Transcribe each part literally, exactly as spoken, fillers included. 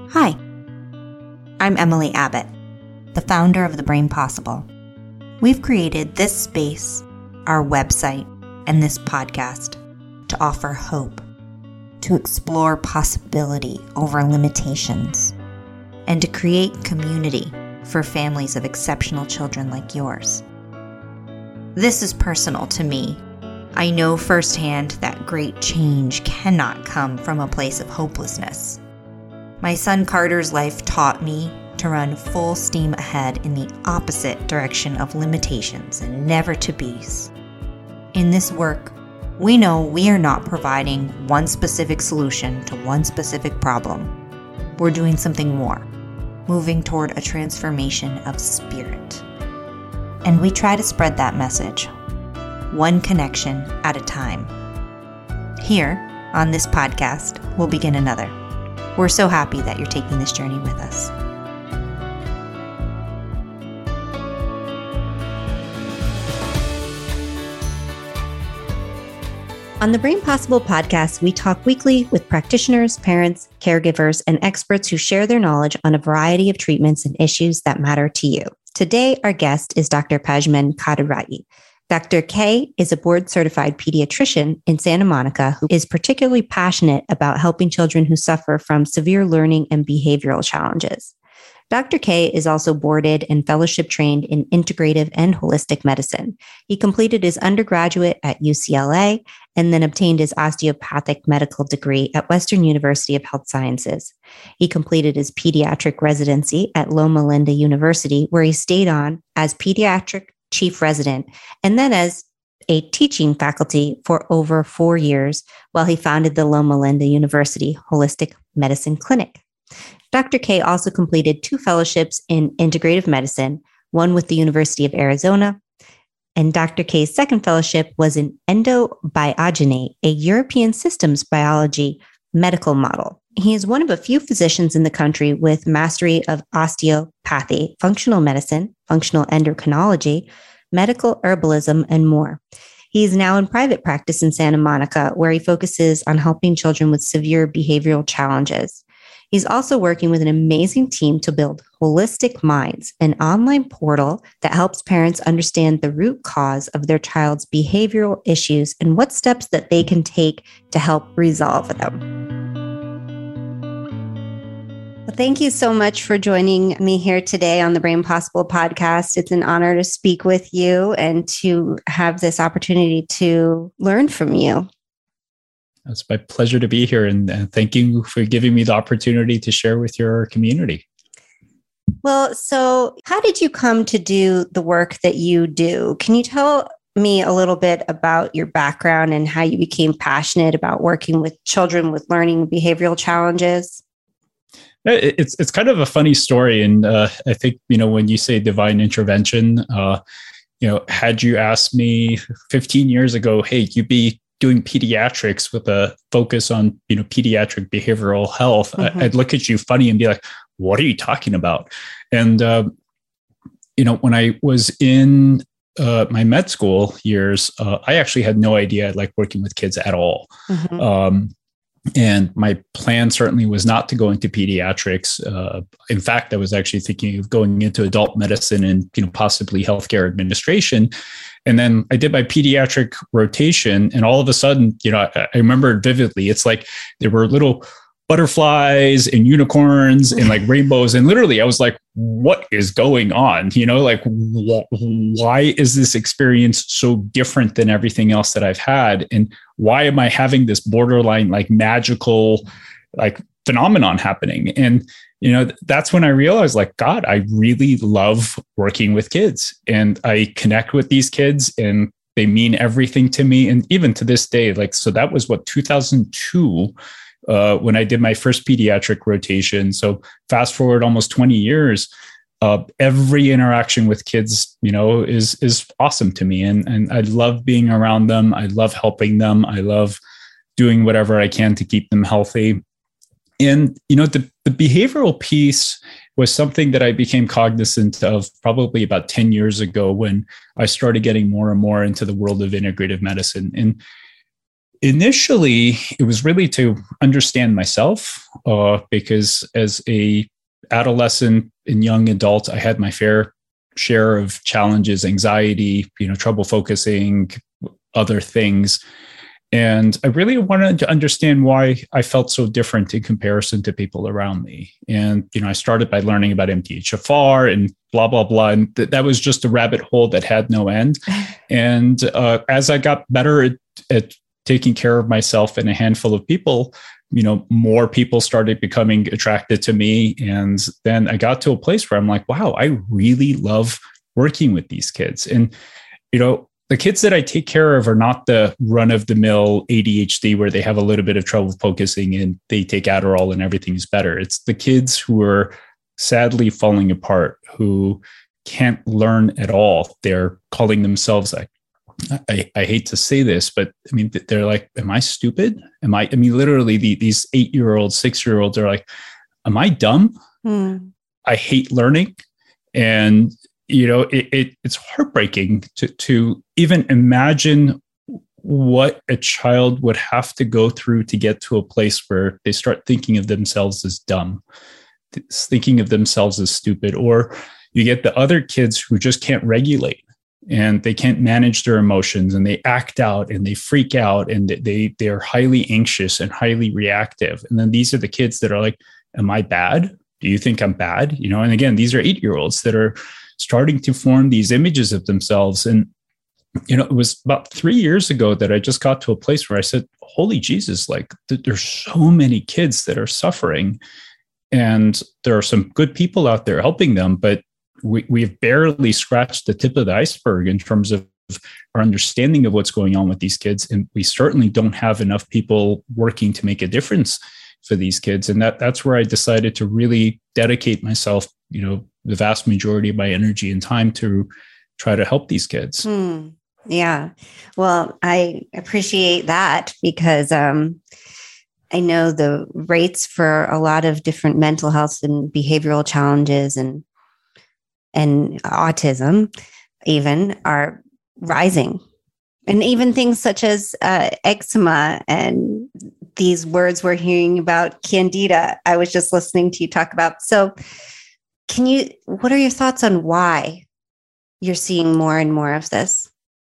Hi, I'm Emily Abbott, the founder of The Brain Possible. We've created this space, our website, and this podcast to offer hope, to explore possibility over limitations, and to create community for families of exceptional children like yours. This is personal to me. I know firsthand that great change cannot come from a place of hopelessness. My son Carter's life taught me to run full steam ahead in the opposite direction of limitations and never to be's. In this work, we know we are not providing one specific solution to one specific problem. We're doing something more, moving toward a transformation of spirit. And we try to spread that message, one connection at a time. Here, on this podcast, we'll begin another. We're so happy that you're taking this journey with us. On the Brain Possible podcast, we talk weekly with practitioners, parents, caregivers, and experts who share their knowledge on a variety of treatments and issues that matter to you. Today, our guest is Doctor Pejman Khaderaiyi. Doctor K is a board-certified pediatrician in Santa Monica who is particularly passionate about helping children who suffer from severe learning and behavioral challenges. Doctor K is also boarded and fellowship trained in integrative and holistic medicine. He completed his undergraduate at U C L A and then obtained his osteopathic medical degree at Western University of Health Sciences. He completed his pediatric residency at Loma Linda University, where he stayed on as pediatric chief resident, and then as a teaching faculty for over four years while he founded the Loma Linda University Holistic Medicine Clinic. Doctor K also completed two fellowships in integrative medicine, one with the University of Arizona, and Doctor K's second fellowship was in endobiogenesis, a European systems biology medical model. He is one of a few physicians in the country with mastery of osteopathy, functional medicine, functional endocrinology, medical herbalism, and more. He is now in private practice in Santa Monica, where he focuses on helping children with severe behavioral challenges. He's also working with an amazing team to build Holistic Minds, an online portal that helps parents understand the root cause of their child's behavioral issues and what steps that they can take to help resolve them. Well, thank you so much for joining me here today on the Brain Possible podcast. It's an honor to speak with you and to have this opportunity to learn from you. It's my pleasure to be here, and, and thank you for giving me the opportunity to share with your community. Well, so how did you come to do the work that you do? Can you tell me a little bit about your background and how you became passionate about working with children with learning and behavioral challenges? It's it's kind of a funny story, and uh, I think, you know, when you say divine intervention, uh, you know, had you asked me fifteen years ago, hey, you'd be doing pediatrics with a focus on, you know, pediatric behavioral health, mm-hmm. I'd look at you funny and be like, what are you talking about? And, uh, you know, when I was in uh, my med school years, uh, I actually had no idea I liked working with kids at all. Mm-hmm. Um, and my plan certainly was not to go into pediatrics. Uh, in fact, I was actually thinking of going into adult medicine and, you know, possibly healthcare administration. And then I did my pediatric rotation, and all of a sudden, you know, I, I remember it vividly. It's like there were little butterflies and unicorns and like rainbows. And literally I was like, what is going on? You know, like, wh- why is this experience so different than everything else that I've had? And why am I having this borderline, like magical, like phenomenon happening? And, you know, that's when I realized, like, God, I really love working with kids, and I connect with these kids, and they mean everything to me. And even to this day, like, so that was what, two thousand two, uh, when I did my first pediatric rotation. So fast forward almost twenty years, uh, every interaction with kids, you know, is, is awesome to me. And, and I love being around them. I love helping them. I love doing whatever I can to keep them healthy. And, you know, the, the behavioral piece was something that I became cognizant of probably about ten years ago when I started getting more and more into the world of integrative medicine. And Initially, it was really to understand myself, uh, because as a adolescent and young adult, I had my fair share of challenges, anxiety, you know, trouble focusing, other things. And I really wanted to understand why I felt so different in comparison to people around me. And, you know, I started by learning about M T H F R and blah, blah, blah. And th- that was just a rabbit hole that had no end. And uh, as I got better at, at taking care of myself and a handful of people, you know, more people started becoming attracted to me. And then I got to a place where I'm like, wow, I really love working with these kids. And, you know, the kids that I take care of are not the run-of-the-mill A D H D where they have a little bit of trouble focusing and they take Adderall and everything is better. It's the kids who are sadly falling apart, who can't learn at all. They're calling themselves, I, I, I hate to say this, but I mean, they're like, am I stupid? Am I, I mean, literally the, these eight-year-olds, six-year-olds are like, am I dumb? Hmm. I hate learning. And you know, it, it it's heartbreaking to to even imagine what a child would have to go through to get to a place where they start thinking of themselves as dumb, thinking of themselves as stupid. Or you get the other kids who just can't regulate and they can't manage their emotions and they act out and they freak out and they they are highly anxious and highly reactive. And then these are the kids that are like, am I bad? Do you think I'm bad? You know, and again, these are eight-year-olds that are starting to form these images of themselves. And, you know, it was about three years ago that I just got to a place where I said, holy Jesus, like th- there's so many kids that are suffering and there are some good people out there helping them, but we, we've barely scratched the tip of the iceberg in terms of our understanding of what's going on with these kids. And we certainly don't have enough people working to make a difference for these kids. And that that's where I decided to really dedicate myself, you know, the vast majority of my energy and time to try to help these kids. Hmm. Yeah. Well, I appreciate that because um, I know the rates for a lot of different mental health and behavioral challenges and and autism even are rising. And even things such as uh, eczema and these words we're hearing about, candida, I was just listening to you talk about. So can you, what are your thoughts on why you're seeing more and more of this?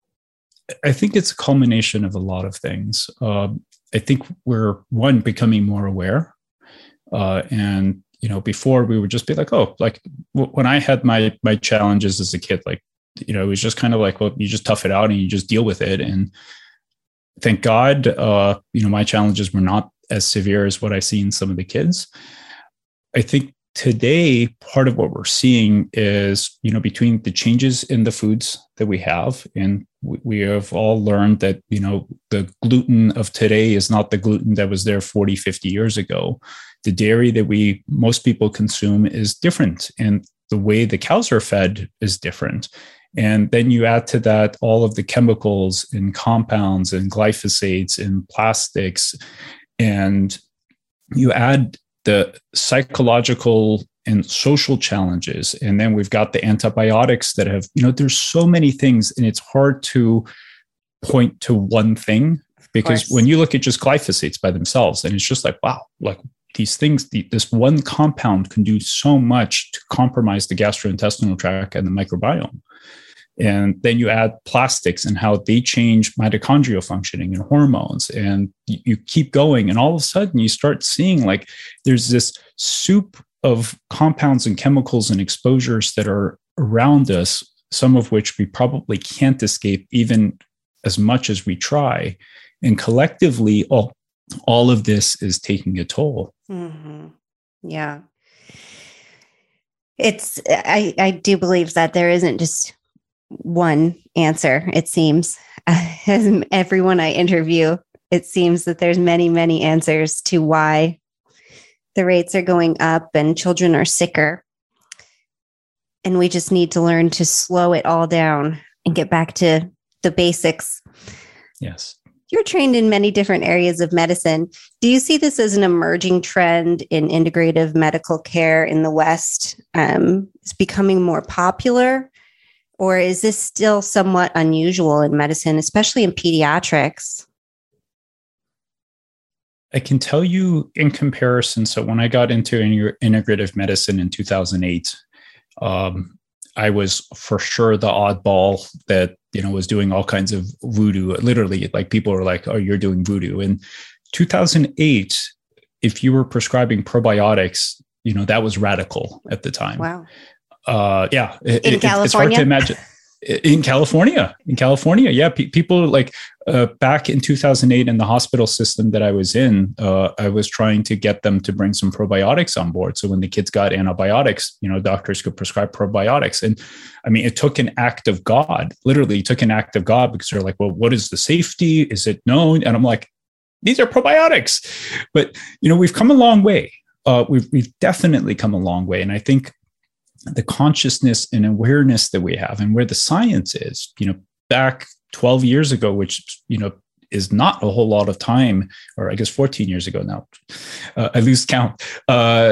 I think it's a culmination of a lot of things. Uh, I think we're, one, becoming more aware. Uh, and, you know, before we would just be like, oh, like w- when I had my my challenges as a kid, like, you know, it was just kind of like, well, you just tough it out and you just deal with it. And thank God, uh, you know, my challenges were not as severe as what I see in some of the kids. I think today, part of what we're seeing is, you know, between the changes in the foods that we have, and we, we have all learned that, you know, the gluten of today is not the gluten that was there forty, fifty years ago. The dairy that we, most people consume is different. And the way the cows are fed is different. And then you add to that all of the chemicals and compounds and glyphosates and plastics, and you add the psychological and social challenges. And then we've got the antibiotics that have, you know, there's so many things, and it's hard to point to one thing, because when you look at just glyphosates by themselves, and it's just like, wow, like these things, the, this one compound can do so much to compromise the gastrointestinal tract and the microbiome. And then you add plastics and how they change mitochondrial functioning and hormones, and you, you keep going. And all of a sudden you start seeing like there's this soup of compounds and chemicals and exposures that are around us, some of which we probably can't escape even as much as we try. And collectively, all, all of this is taking a toll. Mm-hmm. Yeah. It's, I, I do believe that there isn't just one answer, it seems. As everyone I interview, it seems that there's many, many answers to why the rates are going up and children are sicker. And we just need to learn to slow it all down and get back to the basics. Yes. You're trained in many different areas of medicine. Do you see this as an emerging trend in integrative medical care in the West? Um, it's becoming more popular, or is this still somewhat unusual in medicine, especially in pediatrics? I can tell you in comparison. So when I got into integrative medicine in two thousand eight, um, I was for sure the oddball that, you know, was doing all kinds of voodoo. Literally, like people were like, "Oh, you're doing voodoo." In two thousand eight, if you were prescribing probiotics, you know, that was radical at the time. Wow. Uh, yeah. In it, California? It's hard to imagine. In California, in California, yeah, pe- people like uh, back in two thousand eight in the hospital system that I was in, uh, I was trying to get them to bring some probiotics on board. So when the kids got antibiotics, you know, doctors could prescribe probiotics. And I mean, it took an act of God, literally took an act of God, because they're like, well, what is the safety? Is it known? And I'm like, these are probiotics. But, you know, we've come a long way. Uh, we've, we've definitely come a long way. And I think the consciousness and awareness that we have and where the science is, you know, back twelve years ago, which, you know, is not a whole lot of time, or I guess fourteen years ago now, uh, I lose count. Uh,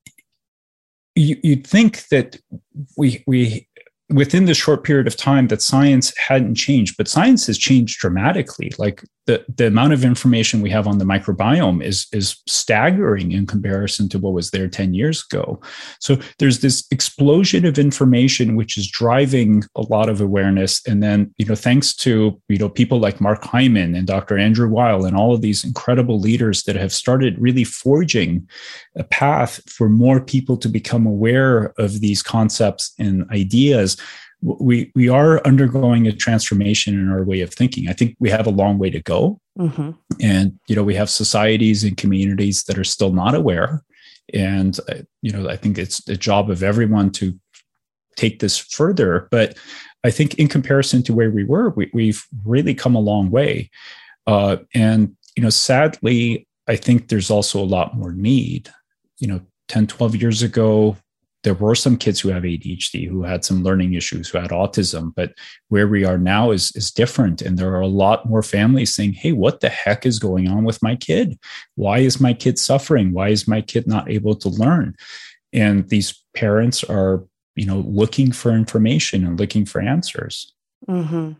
you, you'd think that we, we, within the short period of time that science hadn't changed, but science has changed dramatically. Like the, the amount of information we have on the microbiome is, is staggering in comparison to what was there ten years ago. So there's this explosion of information, which is driving a lot of awareness. And then, you know, thanks to, you know, people like Mark Hyman and Doctor Andrew Weil and all of these incredible leaders that have started really forging a path for more people to become aware of these concepts and ideas, we we are undergoing a transformation in our way of thinking. I think we have a long way to go. Mm-hmm. And, you know, we have societies and communities that are still not aware. And, uh, you know, I think it's the job of everyone to take this further. But I think in comparison to where we were, we, we've really come a long way. Uh, and, you know, sadly, I think there's also a lot more need. You know, ten, twelve years ago, there were some kids who have A D H D, who had some learning issues, who had autism, but where we are now is, is different. And there are a lot more families saying, hey, what the heck is going on with my kid? Why is my kid suffering? Why is my kid not able to learn? And these parents are, you know, looking for information and looking for answers. Mm-hmm.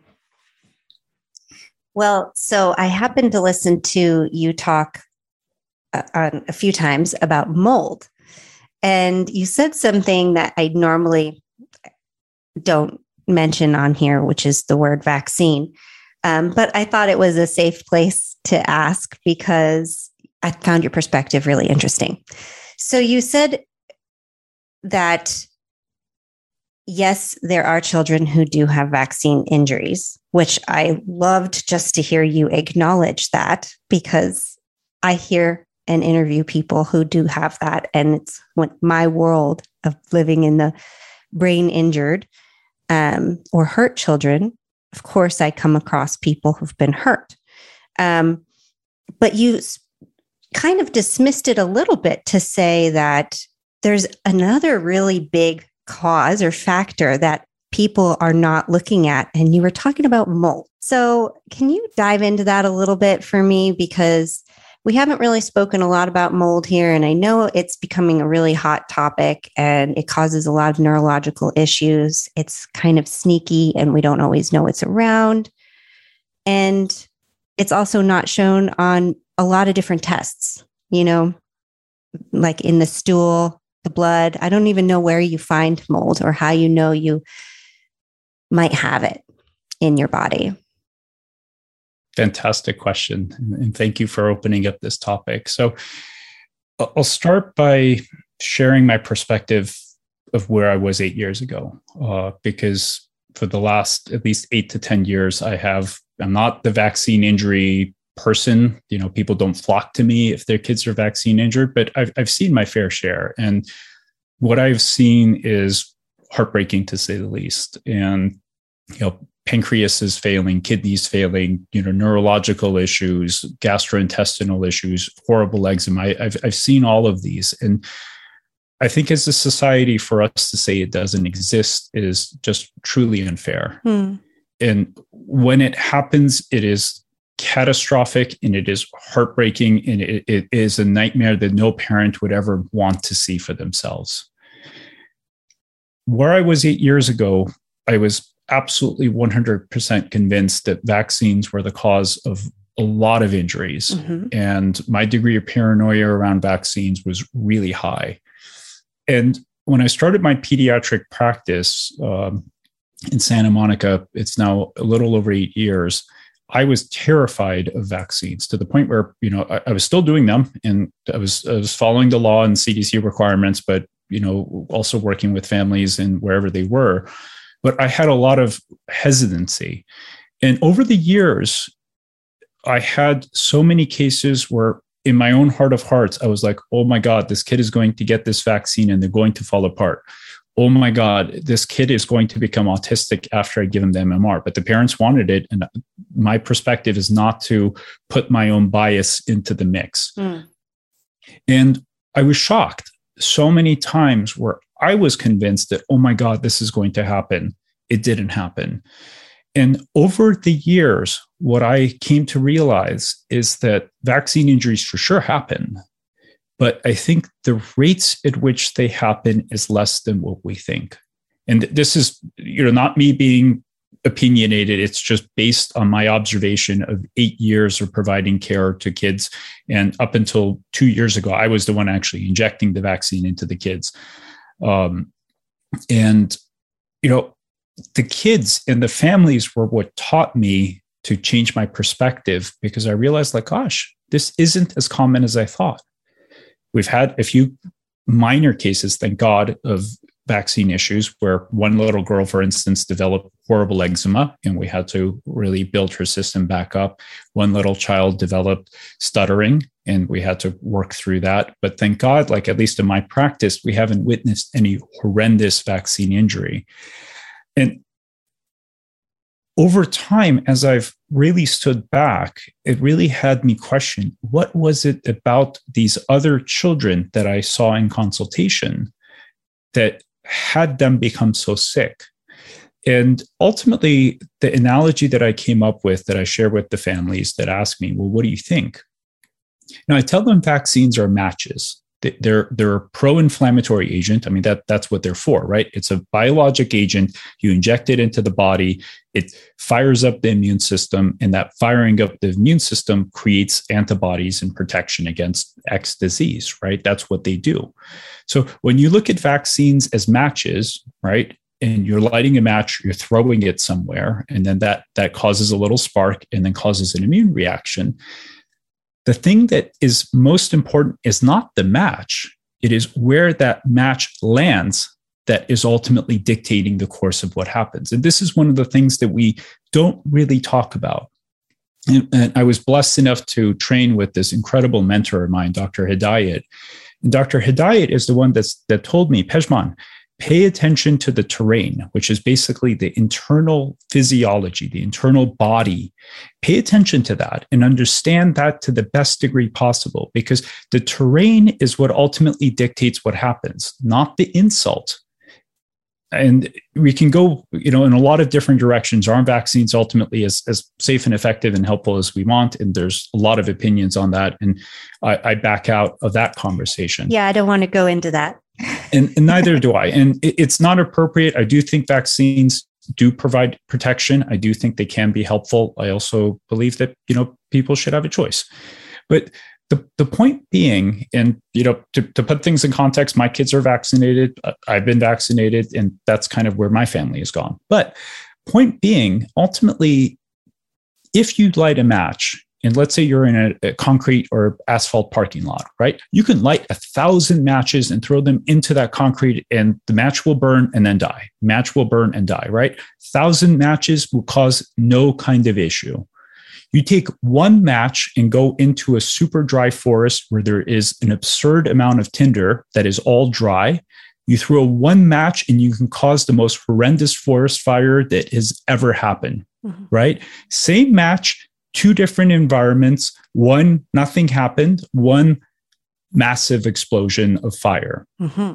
Well, so I happened to listen to you talk uh, on a few times about mold. And you said something that I normally don't mention on here, which is the word vaccine. Um, but I thought it was a safe place to ask because I found your perspective really interesting. So you said that, yes, there are children who do have vaccine injuries, which I loved just to hear you acknowledge that, because I hear and interview people who do have that. And it's my world of living in the brain injured um, or hurt children. Of course, I come across people who've been hurt. Um, but you kind of dismissed it a little bit to say that there's another really big cause or factor that people are not looking at. And you were talking about mold. So can you dive into that a little bit for me? Because we haven't really spoken a lot about mold here, and I know it's becoming a really hot topic and it causes a lot of neurological issues. It's kind of sneaky and we don't always know it's around. And it's also not shown on a lot of different tests, you know, like in the stool, the blood. I don't even know where you find mold or how you know you might have it in your body. Fantastic question. And thank you for opening up this topic. So I'll start by sharing my perspective of where I was eight years ago, uh, because for the last at least eight to ten years, I have, I'm not the vaccine injury person. You know, people don't flock to me if their kids are vaccine injured, but I've, I've seen my fair share. And what I've seen is heartbreaking, to say the least. And, you know, pancreas is failing, kidneys failing, you know, neurological issues, gastrointestinal issues, horrible eczema. I, I've I've seen all of these, and I think as a society, for us to say it doesn't exist is just truly unfair. Hmm. And when it happens, it is catastrophic and it is heartbreaking, and it, it is a nightmare that no parent would ever want to see for themselves. Where I was eight years ago, I was absolutely one hundred percent convinced that vaccines were the cause of a lot of injuries. Mm-hmm. And my degree of paranoia around vaccines was really high. And when I started my pediatric practice um, in Santa Monica, it's now a little over eight years, I was terrified of vaccines to the point where, you know, I, I was still doing them, and I was, I was following the law and C D C requirements, but, you know, also working with families and wherever they were. But I had a lot of hesitancy. And over the years, I had so many cases where in my own heart of hearts, I was like, oh my God, this kid is going to get this vaccine and they're going to fall apart. Oh my God, this kid is going to become autistic after I give him the M M R. But the parents wanted it. And my perspective is not to put my own bias into the mix. Mm. And I was shocked so many times where I was convinced that, oh my God, this is going to happen. It didn't happen. And over the years, what I came to realize is that vaccine injuries for sure happen. But I think the rates at which they happen is less than what we think. And this is, you know, not me being opinionated. It's just based on my observation of eight years of providing care to kids. And up until two years ago, I was the one actually injecting the vaccine into the kids. Um, and, you know, the kids and the families were what taught me to change my perspective, because I realized, like, gosh, this isn't as common as I thought. We've had a few minor cases, thank God, of vaccine issues where one little girl, for instance, developed horrible eczema and we had to really build her system back up. One little child developed stuttering and we had to work through that. But thank God, like at least in my practice, we haven't witnessed any horrendous vaccine injury. And over time, as I've really stood back, it really had me question, what was it about these other children that I saw in consultation that had them become so sick? And ultimately, the analogy that I came up with, that I share with the families that ask me, well, what do you think? Now, I tell them vaccines are matches. They're, they're a pro-inflammatory agent. I mean, that, that's what they're for, right? It's a biologic agent. You inject it into the body. It fires up the immune system, and that firing up the immune system creates antibodies and protection against X disease, right? That's what they do. So when you look at vaccines as matches, right, and you're lighting a match, you're throwing it somewhere, and then that, that causes a little spark and then causes an immune reaction. The thing that is most important is not the match. It is where that match lands that is ultimately dictating the course of what happens. And this is one of the things that we don't really talk about. And, and I was blessed enough to train with this incredible mentor of mine, Doctor Hidayat. And Doctor Hidayat is the one that's, that told me, Pejman, pay attention to the terrain, which is basically the internal physiology, the internal body. Pay attention to that and understand that to the best degree possible, because the terrain is what ultimately dictates what happens, not the insult. And we can go, you know, in a lot of different directions. Are vaccines ultimately as, as safe and effective and helpful as we want? And there's a lot of opinions on that. And I, I back out of that conversation. Yeah, I don't want to go into that. And, and neither do I. And it, it's not appropriate. I do think vaccines do provide protection. I do think they can be helpful. I also believe that, you know, people should have a choice. But the, the point being, and, you know, to, to put things in context, my kids are vaccinated. I've been vaccinated, and that's kind of where my family has gone. But point being, ultimately, if you light a match, and let's say you're in a, a concrete or asphalt parking lot, right? You can light a thousand matches and throw them into that concrete, and the match will burn and then die. Match will burn and die, right? Thousand matches will cause no kind of issue. You take one match and go into a super dry forest where there is an absurd amount of tinder that is all dry. You throw one match and you can cause the most horrendous forest fire that has ever happened, mm-hmm. right? Same match, two different environments. One, nothing happened. One, massive explosion of fire. Mm-hmm.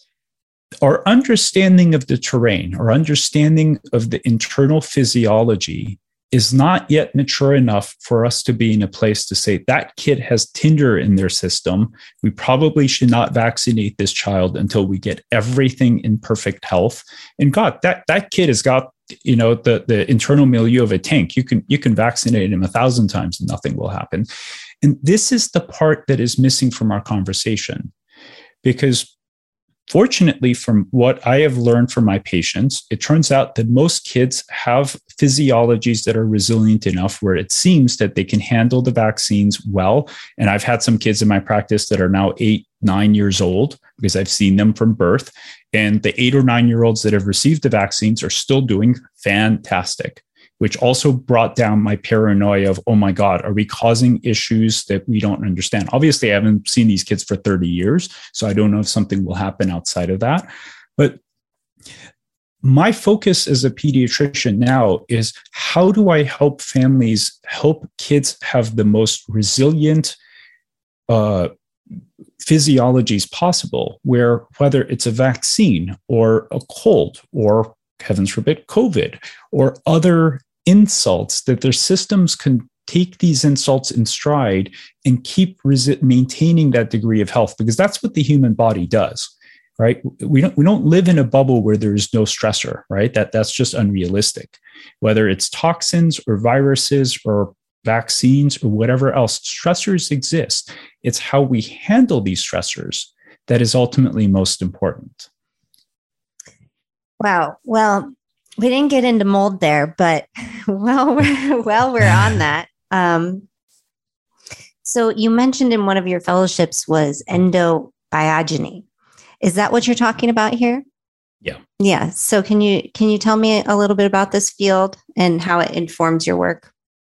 Our understanding of the terrain, our understanding of the internal physiology is not yet mature enough for us to be in a place to say that kid has tinder in their system. We probably should not vaccinate this child until we get everything in perfect health. And God, that, that kid has got you know, the, the internal milieu of a tank. You can, you can vaccinate him a thousand times and nothing will happen. And this is the part that is missing from our conversation, because fortunately, from what I have learned from my patients, it turns out that most kids have physiologies that are resilient enough where it seems that they can handle the vaccines well. And I've had some kids in my practice that are now eight, nine years old, because I've seen them from birth. And the eight or nine year olds that have received the vaccines are still doing fantastic, which also brought down my paranoia of, oh my God, are we causing issues that we don't understand? Obviously, I haven't seen these kids for thirty years, so I don't know if something will happen outside of that. But my focus as a pediatrician now is, how do I help families, help kids have the most resilient uh, physiologies possible, where whether it's a vaccine or a cold or, heavens forbid, COVID or other insults, that their systems can take these insults in stride and keep resi- maintaining that degree of health, because that's what the human body does, right? We don't, we don't live in a bubble where there's no stressor, right? That, that's just unrealistic. Whether it's toxins or viruses or vaccines or whatever else, stressors exist. It's how we handle these stressors that is ultimately most important. Wow. Well, we didn't get into mold there, but while we're, while we're on that, um, so you mentioned in one of your fellowships was endobiogeny. Is that what you're talking about here? Yeah. Yeah. So can you can you tell me a little bit about this field and how it informs your work?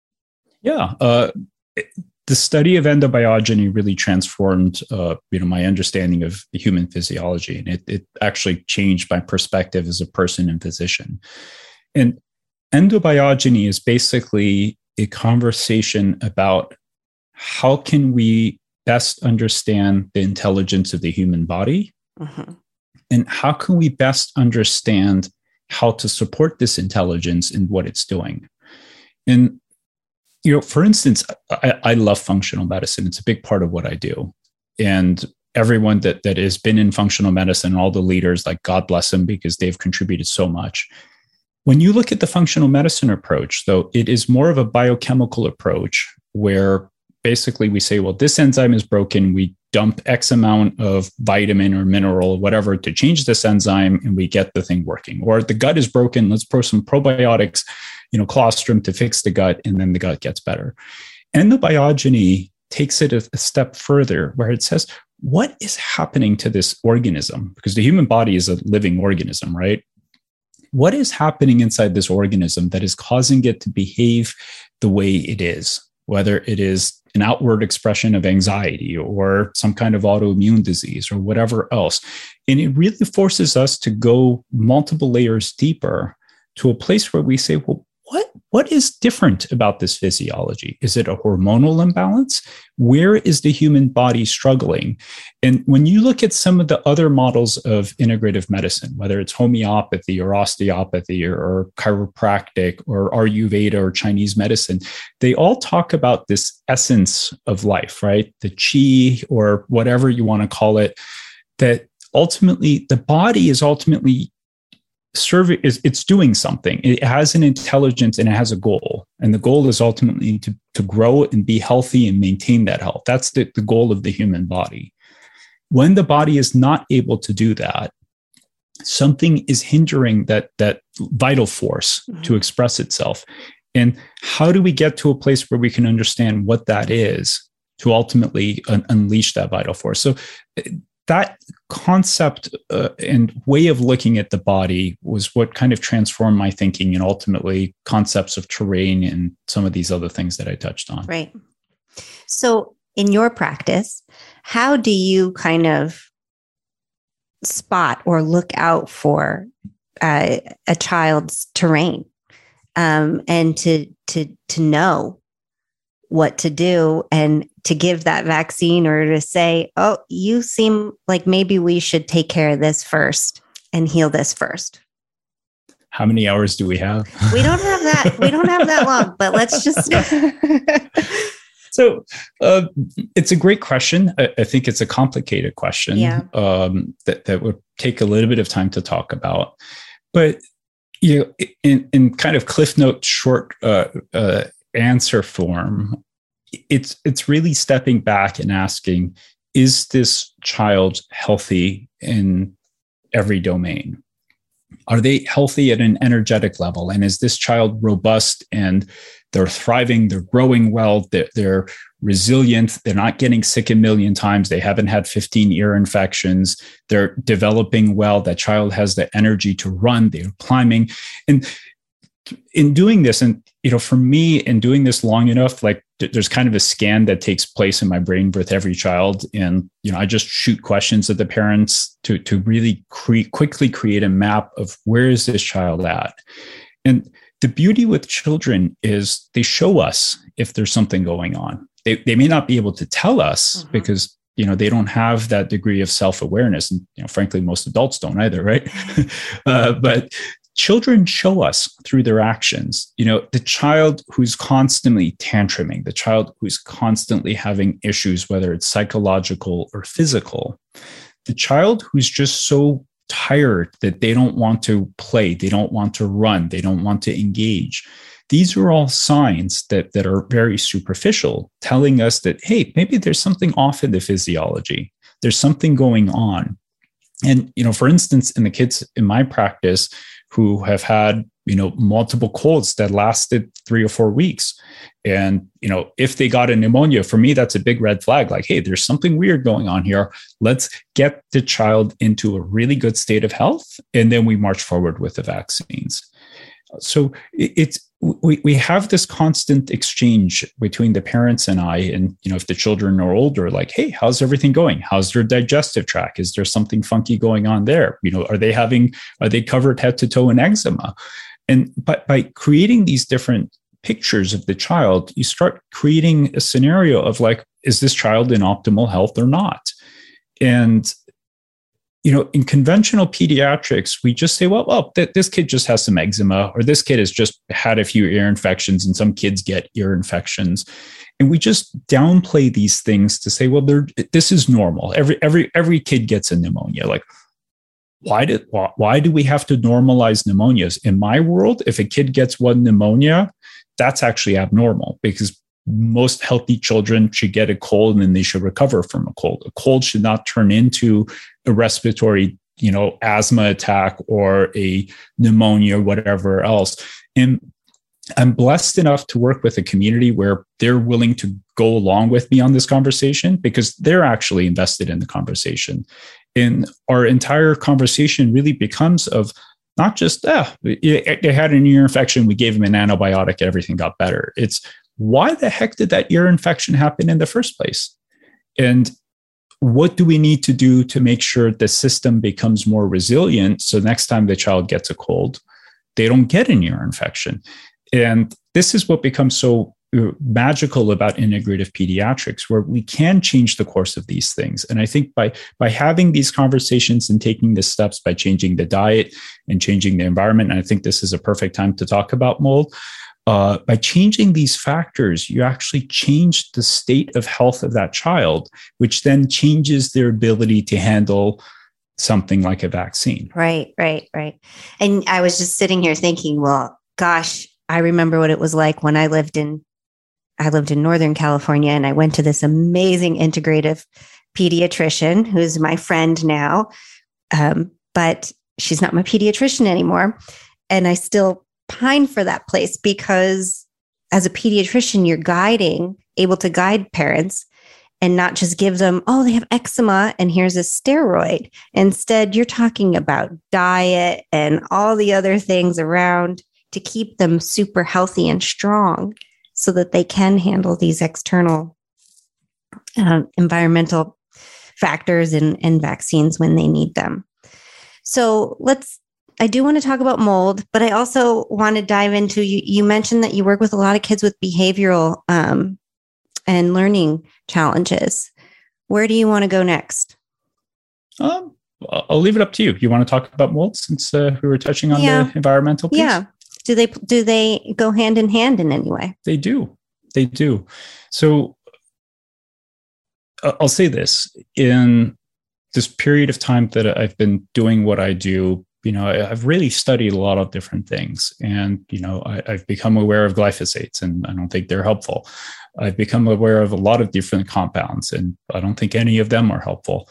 Yeah. Uh, the study of endobiogeny really transformed, uh, you know, my understanding of the human physiology, and it, it actually changed my perspective as a person and physician. And endobiogeny is basically a conversation about how can we best understand the intelligence of the human body, mm-hmm. and how can we best understand how to support this intelligence in what it's doing. And you know, for instance, I, I love functional medicine. It's a big part of what I do. And everyone that, that has been in functional medicine, all the leaders, like, God bless them, because they've contributed so much. When you look at the functional medicine approach, though, it is more of a biochemical approach where basically we say, well, this enzyme is broken. We dump X amount of vitamin or mineral, or whatever, to change this enzyme, and we get the thing working. Or the gut is broken. Let's pour some probiotics, you know, colostrum to fix the gut, and then the gut gets better. Endobiogeny takes it a, a step further, where it says, what is happening to this organism? Because the human body is a living organism, right? What is happening inside this organism that is causing it to behave the way it is? Whether it is an outward expression of anxiety or some kind of autoimmune disease or whatever else. And it really forces us to go multiple layers deeper to a place where we say, well, what, what is different about this physiology? Is it a hormonal imbalance? Where is the human body struggling? And when you look at some of the other models of integrative medicine, whether it's homeopathy or osteopathy or, or chiropractic or Ayurveda or Chinese medicine, they all talk about this essence of life, right? The chi, or whatever you want to call it, that ultimately the body is ultimately serving, is it's doing something. It has an intelligence and it has a goal. And the goal is ultimately to, to grow and be healthy and maintain that health. That's the, the goal of the human body. When the body is not able to do that, something is hindering that, that vital force mm-hmm. to express itself. And how do we get to a place where we can understand what that is to ultimately un- unleash that vital force? So that concept uh, and way of looking at the body was what kind of transformed my thinking, and ultimately concepts of terrain and some of these other things that I touched on. Right. So in your practice, how do you kind of spot or look out for uh, a child's terrain, um, and to to to know what to do and to give that vaccine, or to say, oh, you seem like maybe we should take care of this first and heal this first? How many hours do we have? We don't have that. We don't have that long, but let's just. So uh, it's a great question. I, I think it's a complicated question, yeah. um, that, that would take a little bit of time to talk about. But you know, in, in kind of Cliff Note short uh, uh, answer form, it's it's really stepping back and asking, is this child healthy in every domain? Are they healthy at an energetic level? And is this child robust and they're thriving, they're growing well, they're, they're resilient, they're not getting sick a million times, they haven't had fifteen ear infections, they're developing well, that child has the energy to run, they're climbing. And in doing this, and you know, for me, in doing this long enough, like there's kind of a scan that takes place in my brain with every child, and you know, I just shoot questions at the parents to to really cre- quickly create a map of where is this child at. And the beauty with children is they show us if there's something going on. They they may not be able to tell us mm-hmm. because you know they don't have that degree of self-awareness, and you know, frankly, most adults don't either, right? uh, but children show us through their actions. You know, the child who's constantly tantruming, the child who's constantly having issues, whether it's psychological or physical, the child who's just so tired that they don't want to play, they don't want to run, they don't want to engage. These are all signs that, that are very superficial, telling us that, hey, maybe there's something off in the physiology. There's something going on. And, you know, for instance, in the kids in my practice who have had, you know, multiple colds that lasted three or four weeks. And, you know, if they got a pneumonia, for me, that's a big red flag. Like, hey, there's something weird going on here. Let's get the child into a really good state of health. And then we march forward with the vaccines. So it's, we, we have this constant exchange between the parents and I. And, you know, if the children are older, like, hey, how's everything going? How's their digestive tract? Is there something funky going on there? You know, are they having, are they covered head to toe in eczema? And by, by creating these different pictures of the child, you start creating a scenario of like, is this child in optimal health or not? And you know, in conventional pediatrics, we just say, well, well, th- this kid just has some eczema, or this kid has just had a few ear infections, and some kids get ear infections. And we just downplay these things to say, well, they're, this is normal. Every every every kid gets a pneumonia. Like, why did why, why do we have to normalize pneumonias? In my world, if a kid gets one pneumonia, that's actually abnormal, because most healthy children should get a cold and then they should recover from a cold. A cold should not turn into a respiratory, you know, asthma attack or a pneumonia or whatever else. And I'm blessed enough to work with a community where they're willing to go along with me on this conversation, because they're actually invested in the conversation. And our entire conversation really becomes of not just, ah, they had an ear infection, we gave them an antibiotic, everything got better. It's, why the heck did that ear infection happen in the first place? And what do we need to do to make sure the system becomes more resilient, so next time the child gets a cold, they don't get an ear infection? And this is what becomes so magical about integrative pediatrics, where we can change the course of these things. And I think by, by having these conversations and taking the steps, by changing the diet and changing the environment, and I think this is a perfect time to talk about mold, Uh, by changing these factors, you actually change the state of health of that child, which then changes their ability to handle something like a vaccine. Right, right, right. And I was just sitting here thinking, well, gosh, I remember what it was like when I lived in, I lived in Northern California, and I went to this amazing integrative pediatrician who's my friend now, um, but she's not my pediatrician anymore. And I still pine for that place, because as a pediatrician, you're guiding, able to guide parents and not just give them, oh, they have eczema and here's a steroid. Instead, you're talking about diet and all the other things around to keep them super healthy and strong so that they can handle these external uh, environmental factors and, and vaccines when they need them. So let's I do want to talk about mold, but I also want to dive into, you, you mentioned that you work with a lot of kids with behavioral um, and learning challenges. Where do you want to go next? Um, I'll leave it up to you. You want to talk about mold, since uh, we were touching on yeah. the environmental piece? Yeah. Do they, do they go hand in hand in any way? They do. They do. So uh, I'll say this. In this period of time that I've been doing what I do, you know, I, I've really studied a lot of different things. And, you know, I, I've become aware of glyphosates, and I don't think they're helpful. I've become aware of a lot of different compounds, and I don't think any of them are helpful.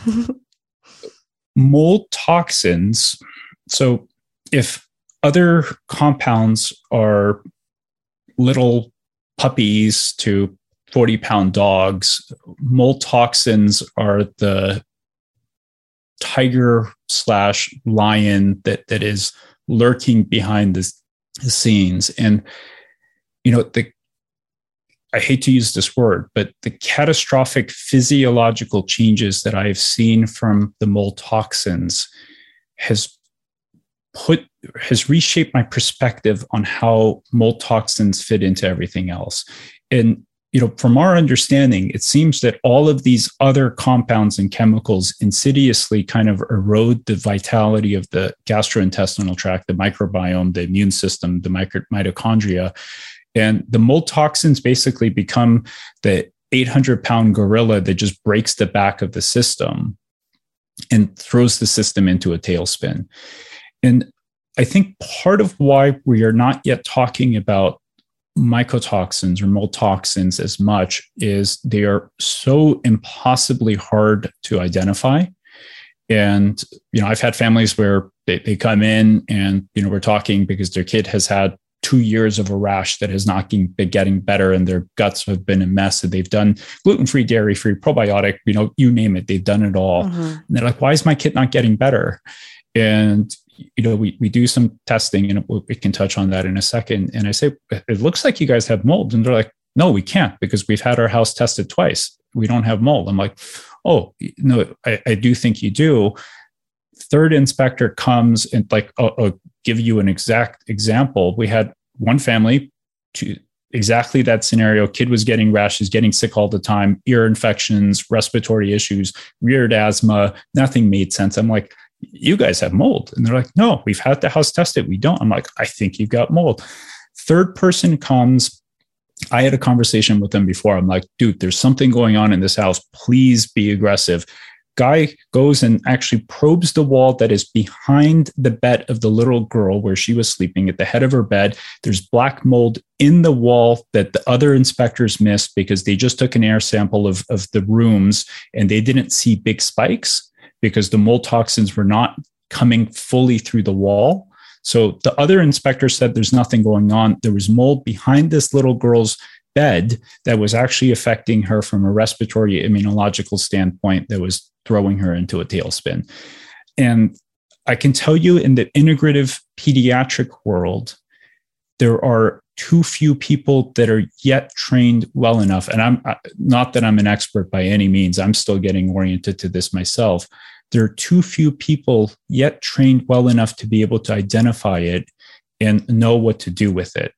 Mold toxins. So if other compounds are little puppies to forty pound dogs, mold toxins are the tiger slash lion that, that is lurking behind the, the scenes. And, you know, the, I hate to use this word, but the catastrophic physiological changes that I've seen from the mold toxins has put, has reshaped my perspective on how mold toxins fit into everything else. And, you know, from our understanding, it seems that all of these other compounds and chemicals insidiously kind of erode the vitality of the gastrointestinal tract, the microbiome, the immune system, the micro- mitochondria. And the mold toxins basically become the eight hundred pound gorilla that just breaks the back of the system and throws the system into a tailspin. And I think part of why we are not yet talking about mycotoxins or mold toxins as much is they are so impossibly hard to identify. And, you know, I've had families where they, they come in and, you know, we're talking because their kid has had two years of a rash that has not been getting better, and their guts have been a mess. And they've done gluten-free, dairy-free, probiotic, you know, you name it, they've done it all. Mm-hmm. And they're like, why is my kid not getting better? And, you know, we, we do some testing, and we can touch on that in a second. And I say, it looks like you guys have mold. And they're like, no, we can't, because we've had our house tested twice. We don't have mold. I'm like, oh, no, I, I do think you do. Third inspector comes and like, I'll, I'll give you an exact example. We had one family to exactly that scenario. Kid was getting rashes, getting sick all the time, ear infections, respiratory issues, weird asthma. Nothing made sense. I'm like, you guys have mold. And they're like, no, we've had the house tested. We don't. I'm like, I think you've got mold. Third person comes. I had a conversation with them before. I'm like, dude, there's something going on in this house. Please be aggressive. Guy goes and actually probes the wall that is behind the bed of the little girl where she was sleeping at the head of her bed. There's black mold in the wall that the other inspectors missed because they just took an air sample of, of the rooms and they didn't see big spikes because the mold toxins were not coming fully through the wall. So the other inspector said there's nothing going on. There was mold behind this little girl's bed that was actually affecting her from a respiratory immunological standpoint that was throwing her into a tailspin. And I can tell you in the integrative pediatric world, there are too few people that are yet trained well enough. And I'm not that I'm an expert by any means. I'm still getting oriented to this myself. There are too few people yet trained well enough to be able to identify it and know what to do with it.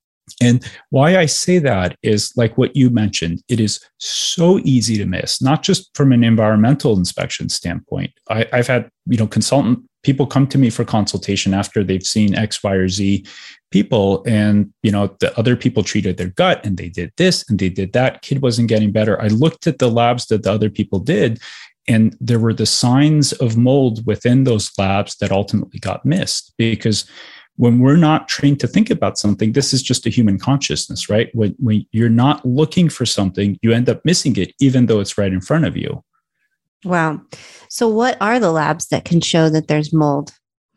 And why I say that is like what you mentioned, it is so easy to miss, not just from an environmental inspection standpoint. I, I've had, you know, consultant people come to me for consultation after they've seen X, Y, or Z people. And, you know, the other people treated their gut and they did this and they did that. Kid wasn't getting better. I looked at the labs that the other people did, and there were the signs of mold within those labs that ultimately got missed because when we're not trained to think about something, this is just a human consciousness, right? When, when you're not looking for something, you end up missing it, even though it's right in front of you. Wow. So what are the labs that can show that there's mold?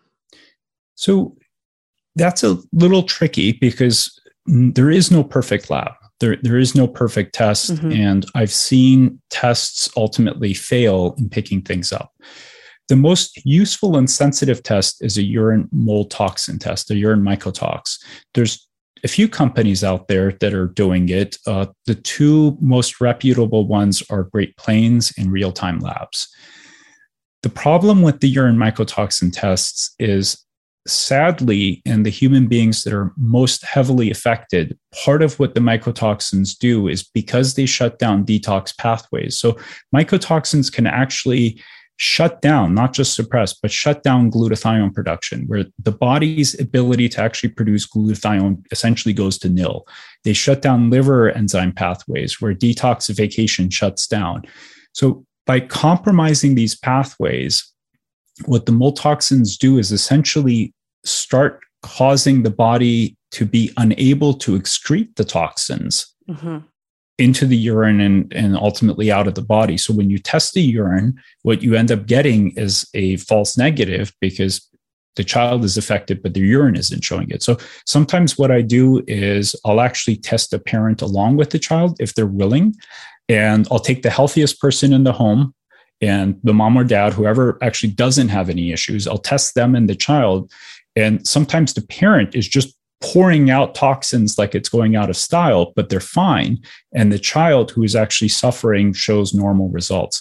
So that's a little tricky because there is no perfect lab. There, there is no perfect test. Mm-hmm. And I've seen tests ultimately fail in picking things up. The most useful and sensitive test is a urine mold toxin test, a urine mycotox. There's a few companies out there that are doing it. Uh, the two most reputable ones are Great Plains and Real Time Labs. The problem with the urine mycotoxin tests is, sadly, in the human beings that are most heavily affected, part of what the mycotoxins do is because they shut down detox pathways. So mycotoxins can actually shut down, not just suppress, but shut down glutathione production, where the body's ability to actually produce glutathione essentially goes to nil. They shut down liver enzyme pathways, where detoxification shuts down. So by compromising these pathways, what the mold toxins do is essentially start causing the body to be unable to excrete the toxins mm-hmm. into the urine and, and ultimately out of the body. So when you test the urine, what you end up getting is a false negative because the child is affected, but the urine isn't showing it. So sometimes what I do is I'll actually test a parent along with the child if they're willing, and I'll take the healthiest person in the home and the mom or dad, whoever actually doesn't have any issues. I'll test them and the child. And sometimes the parent is just pouring out toxins like it's going out of style, but they're fine. And the child who is actually suffering shows normal results.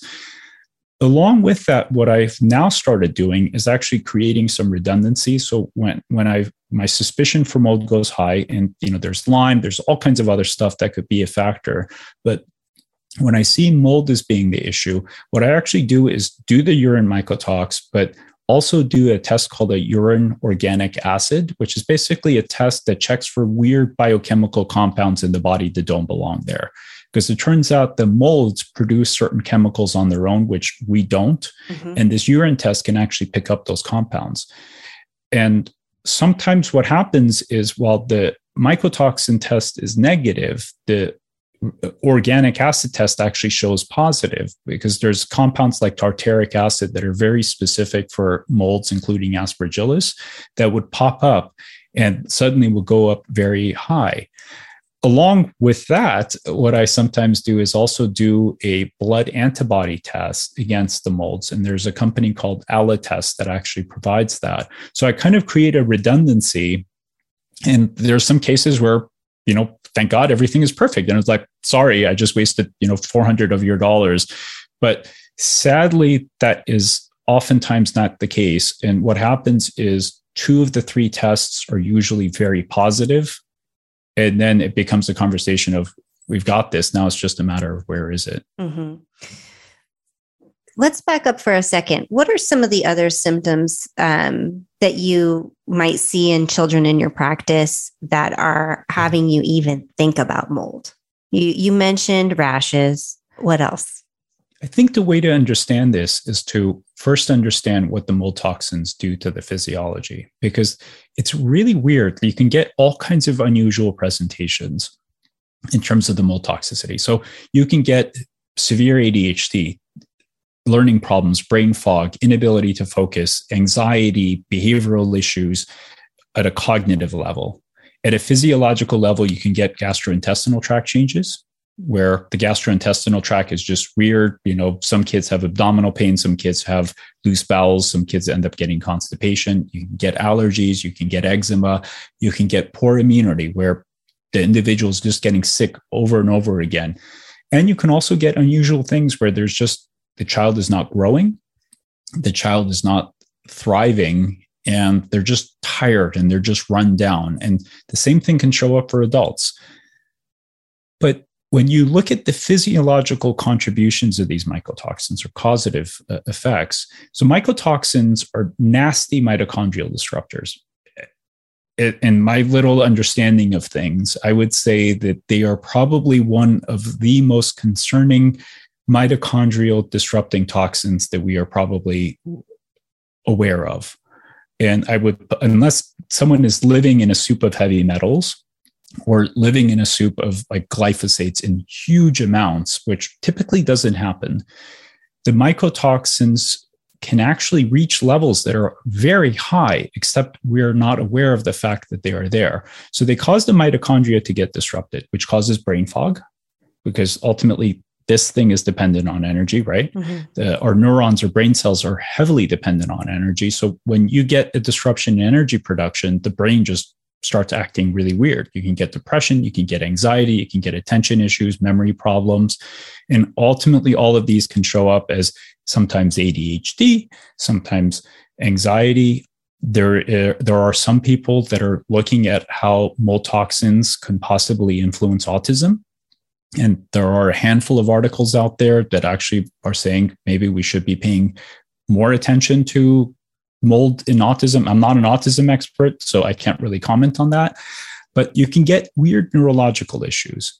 Along with that, what I've now started doing is actually creating some redundancy. So when when I my suspicion for mold goes high, and you know there's Lyme, there's all kinds of other stuff that could be a factor, but when I see mold as being the issue, what I actually do is do the urine mycotox, but also do a test called a urine organic acid, which is basically a test that checks for weird biochemical compounds in the body that don't belong there. Because it turns out the molds produce certain chemicals on their own, which we don't. Mm-hmm. And this urine test can actually pick up those compounds. And sometimes what happens is while the mycotoxin test is negative, the organic acid test actually shows positive because there's compounds like tartaric acid that are very specific for molds, including Aspergillus, that would pop up and suddenly will go up very high. Along with that, what I sometimes do is also do a blood antibody test against the molds. And there's a company called Allotest that actually provides that. So I kind of create a redundancy. And there's some cases where, you know, thank God everything is perfect. And it's like, sorry, I just wasted, you know, four hundred of your dollars. But sadly, that is oftentimes not the case. And what happens is two of the three tests are usually very positive. And then it becomes a conversation of, we've got this. Now it's just a matter of where is it? Mm-hmm. Let's back up for a second. What are some of the other symptoms um, that you might see in children in your practice that are having you even think about mold? You, you mentioned rashes. What else? I think the way to understand this is to first understand what the mold toxins do to the physiology, because it's really weird. You can get all kinds of unusual presentations in terms of the mold toxicity. So you can get severe A D H D, learning problems, brain fog, inability to focus, anxiety, behavioral issues at a cognitive level. At a physiological level, you can get gastrointestinal tract changes, where the gastrointestinal tract is just weird. You know, some kids have abdominal pain, some kids have loose bowels, some kids end up getting constipation. You can get allergies, you can get eczema, you can get poor immunity, where the individual is just getting sick over and over again. And you can also get unusual things where there's just the child is not growing, the child is not thriving, and they're just tired and they're just run down. And the same thing can show up for adults. But when you look at the physiological contributions of these mycotoxins or causative uh, effects, so mycotoxins are nasty mitochondrial disruptors. In my little understanding of things, I would say that they are probably one of the most concerning mitochondrial disrupting toxins that we are probably aware of. And I would, unless someone is living in a soup of heavy metals, or living in a soup of like glyphosates in huge amounts, which typically doesn't happen, the mycotoxins can actually reach levels that are very high, except we're not aware of the fact that they are there. So they cause the mitochondria to get disrupted, which causes brain fog, because ultimately this thing is dependent on energy, right? Mm-hmm. The, our neurons or brain cells are heavily dependent on energy. So when you get a disruption in energy production, the brain just starts acting really weird. You can get depression, you can get anxiety, you can get attention issues, memory problems. And ultimately, all of these can show up as sometimes A D H D, sometimes anxiety. There, uh, there are some people that are looking at how mold toxins can possibly influence autism. And there are a handful of articles out there that actually are saying maybe we should be paying more attention to mold in autism. I'm not an autism expert, so I can't really comment on that. But you can get weird neurological issues.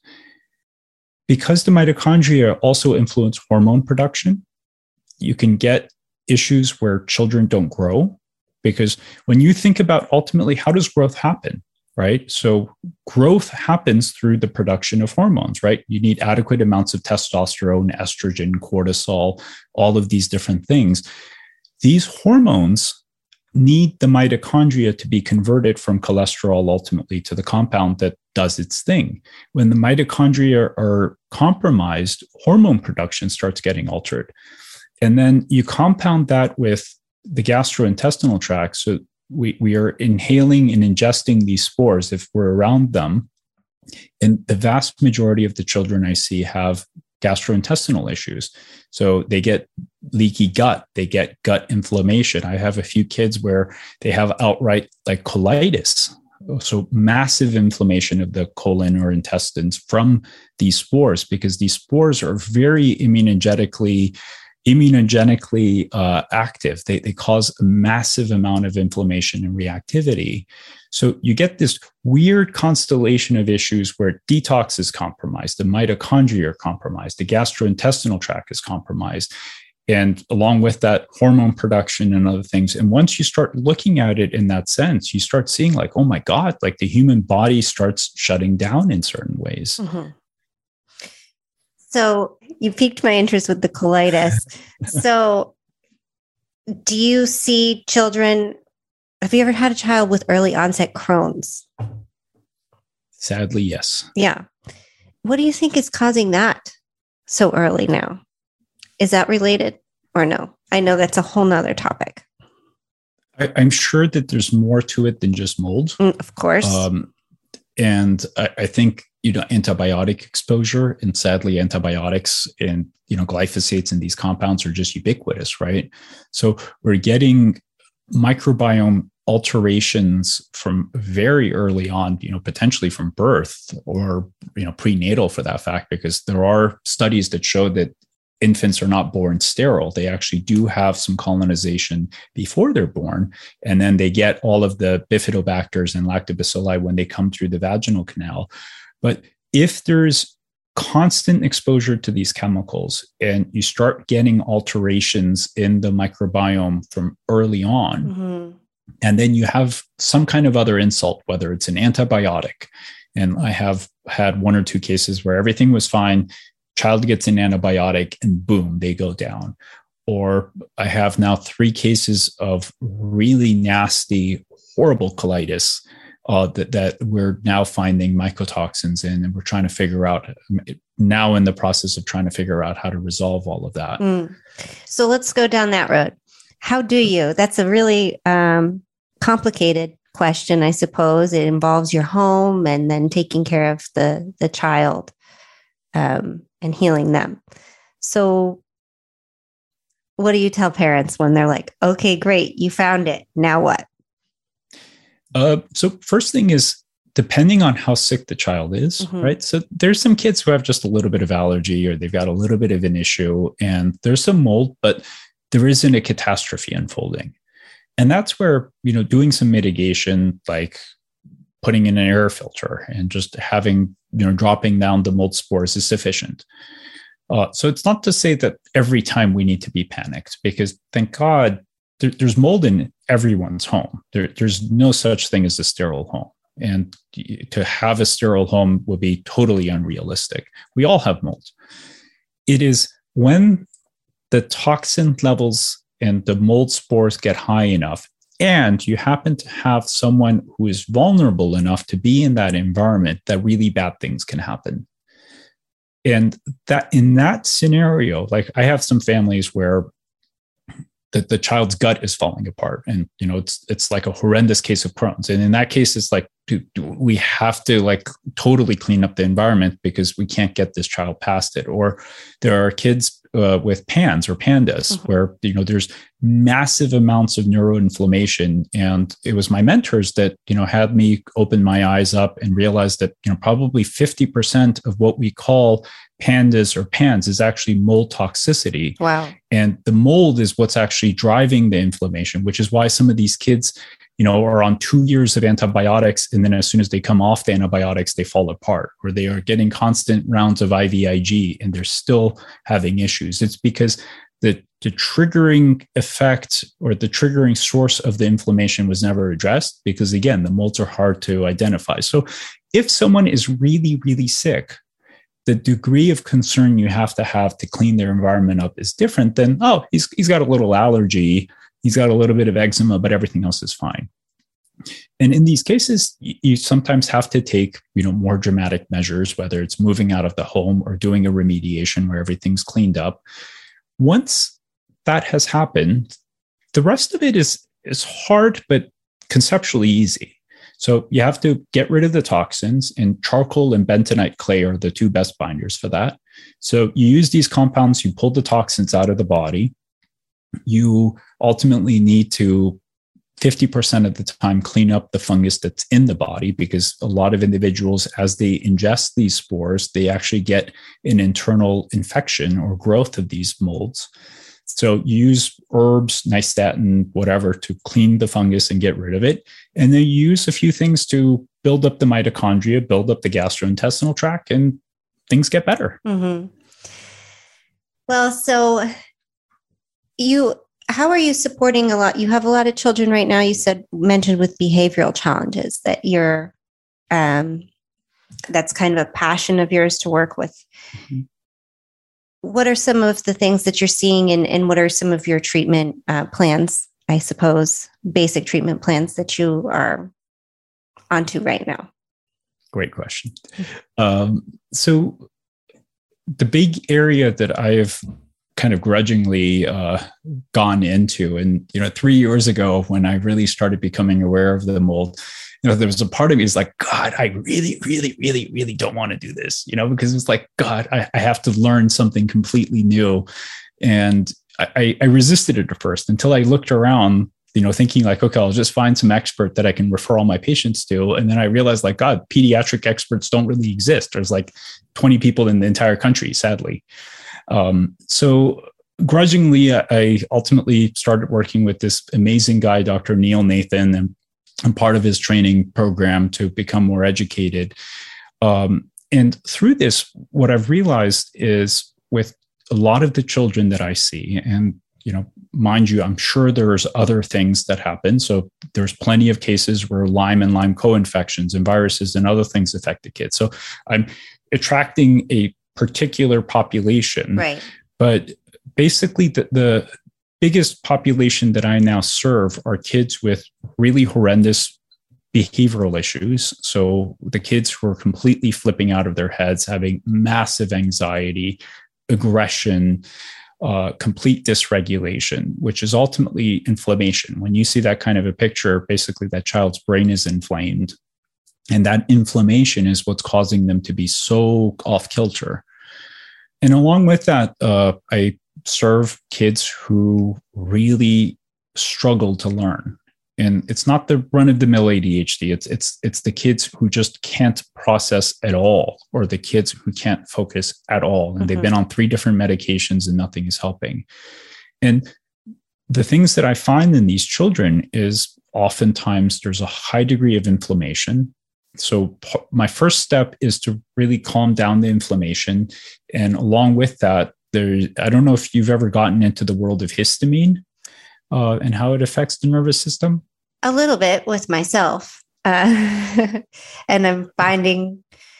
Because the mitochondria also influence hormone production, you can get issues where children don't grow. Because when you think about ultimately, how does growth happen, right? So growth happens through the production of hormones, right? You need adequate amounts of testosterone, estrogen, cortisol, all of these different things. These hormones need the mitochondria to be converted from cholesterol ultimately to the compound that does its thing. When the mitochondria are compromised, hormone production starts getting altered. And then you compound that with the gastrointestinal tract. So we, we are inhaling and ingesting these spores if we're around them. And the vast majority of the children I see have gastrointestinal issues. So they get leaky gut, they get gut inflammation. I have a few kids where they have outright like colitis. So massive inflammation of the colon or intestines from these spores, because these spores are very immunogenically immunogenically uh, active. They, they cause a massive amount of inflammation and reactivity. So you get this weird constellation of issues where detox is compromised, the mitochondria are compromised, the gastrointestinal tract is compromised, and along with that, hormone production and other things. And once you start looking at it in that sense, you start seeing like, oh my God, like the human body starts shutting down in certain ways. Mm-hmm. So you piqued my interest with the colitis. So do you see children, have you ever had a child with early onset Crohn's? Sadly, yes. Yeah. What do you think is causing that so early now? Is that related or no? I know that's a whole nother topic. I, I'm sure that there's more to it than just mold. Mm, of course. Um, and I, I think, you know, antibiotic exposure, and sadly antibiotics and, you know, glyphosates and these compounds are just ubiquitous, right? So we're getting microbiome alterations from very early on, you know, potentially from birth or, you know, prenatal for that fact, because there are studies that show that infants are not born sterile. They actually do have some colonization before they're born. And then they get all of the bifidobacters and lactobacilli when they come through the vaginal canal. But if there's constant exposure to these chemicals and you start getting alterations in the microbiome from early on, mm-hmm. and then you have some kind of other insult, whether it's an antibiotic, and I have had one or two cases where everything was fine, child gets an antibiotic and boom, they go down. Or I have now three cases of really nasty, horrible colitis uh, that, that we're now finding mycotoxins in, and we're trying to figure out, now in the process of trying to figure out how to resolve all of that. Mm. So let's go down that road. How do you? That's a really um, complicated question, I suppose. It involves your home and then taking care of the, the child um, and healing them. So what do you tell parents when they're like, okay, great, you found it. Now what? Uh, so first thing is, depending on how sick the child is, mm-hmm. right? So there's some kids who have just a little bit of allergy, or they've got a little bit of an issue, and there's some mold, but there isn't a catastrophe unfolding. And that's where, you know, doing some mitigation, like putting in an air filter and just having, you know, dropping down the mold spores is sufficient. Uh, so it's not to say that every time we need to be panicked, because thank God there, there's mold in everyone's home. There, there's no such thing as a sterile home. And to have a sterile home would be totally unrealistic. We all have mold. It is when the toxin levels and the mold spores get high enough, and you happen to have someone who is vulnerable enough to be in that environment, that really bad things can happen. And that in that scenario, like I have some families where the, the child's gut is falling apart, and you know it's it's like a horrendous case of Crohn's. And in that case, it's like we have to like totally clean up the environment because we can't get this child past it. Or there are kids uh, with PANS or PANDAS, mm-hmm. where you know there's massive amounts of neuroinflammation. And it was my mentors that you know had me open my eyes up and realize that you know probably fifty percent of what we call PANDAS or PANS is actually mold toxicity. Wow. And the mold is what's actually driving the inflammation, which is why some of these kids, you know, are on two years of antibiotics. And then as soon as they come off the antibiotics, they fall apart, or they are getting constant rounds of I V I G and they're still having issues. It's because the the triggering effect or the triggering source of the inflammation was never addressed because, again, the molds are hard to identify. So if someone is really, really sick, the degree of concern you have to have to clean their environment up is different than, oh, he's he's got a little allergy, he's got a little bit of eczema, but everything else is fine. And in these cases, you sometimes have to take, you know, more dramatic measures, whether it's moving out of the home or doing a remediation where everything's cleaned up. Once that has happened, the rest of it is, is hard, but conceptually easy. So you have to get rid of the toxins, and charcoal and bentonite clay are the two best binders for that. So you use these compounds, you pull the toxins out of the body. You ultimately need to fifty percent of the time clean up the fungus that's in the body, because a lot of individuals, as they ingest these spores, they actually get an internal infection or growth of these molds. So you use herbs, nystatin, whatever, to clean the fungus and get rid of it. And then you use a few things to build up the mitochondria, build up the gastrointestinal tract, and things get better. Mm-hmm. Well, so you, how are you supporting a lot? You have a lot of children right now. You said, mentioned with behavioral challenges that you're, um, that's kind of a passion of yours to work with. Mm-hmm. What are some of the things that you're seeing, and, and what are some of your treatment uh, plans, I suppose, basic treatment plans that you are onto right now? Great question. Um, so the big area that I've kind of grudgingly uh, gone into, and, you know, three years ago when I really started becoming aware of the mold, you know, there was a part of me is like, God, I really, really, really, really don't want to do this, you know, because it's like, God, I, I have to learn something completely new. And I, I resisted it at first until I looked around, you know, thinking like, okay, I'll just find some expert that I can refer all my patients to. And then I realized, like, God, pediatric experts don't really exist. There's like twenty people in the entire country, sadly. Um, so grudgingly, I ultimately started working with this amazing guy, Doctor Neil Nathan, and I'm part of his training program to become more educated. Um, and through this, what I've realized is with a lot of the children that I see, and, you know, mind you, I'm sure there's other things that happen. So there's plenty of cases where Lyme and Lyme co-infections and viruses and other things affect the kids. So I'm attracting a particular population, right? But basically the, the biggest population that I now serve are kids with really horrendous behavioral issues. So the kids who are completely flipping out of their heads, having massive anxiety, aggression, uh, complete dysregulation, which is ultimately inflammation. When you see that kind of a picture, basically that child's brain is inflamed. And that inflammation is what's causing them to be so off kilter. And along with that, uh, I serve kids who really struggle to learn. And it's not the run-of-the-mill A D H D. It's it's it's the kids who just can't process at all, or the kids who can't focus at all. And mm-hmm. they've been on three different medications and nothing is helping. And the things that I find in these children is oftentimes there's a high degree of inflammation. So p- my first step is to really calm down the inflammation. And along with that, there, I don't know if you've ever gotten into the world of histamine uh, and how it affects the nervous system. A little bit with myself. Uh, and I'm finding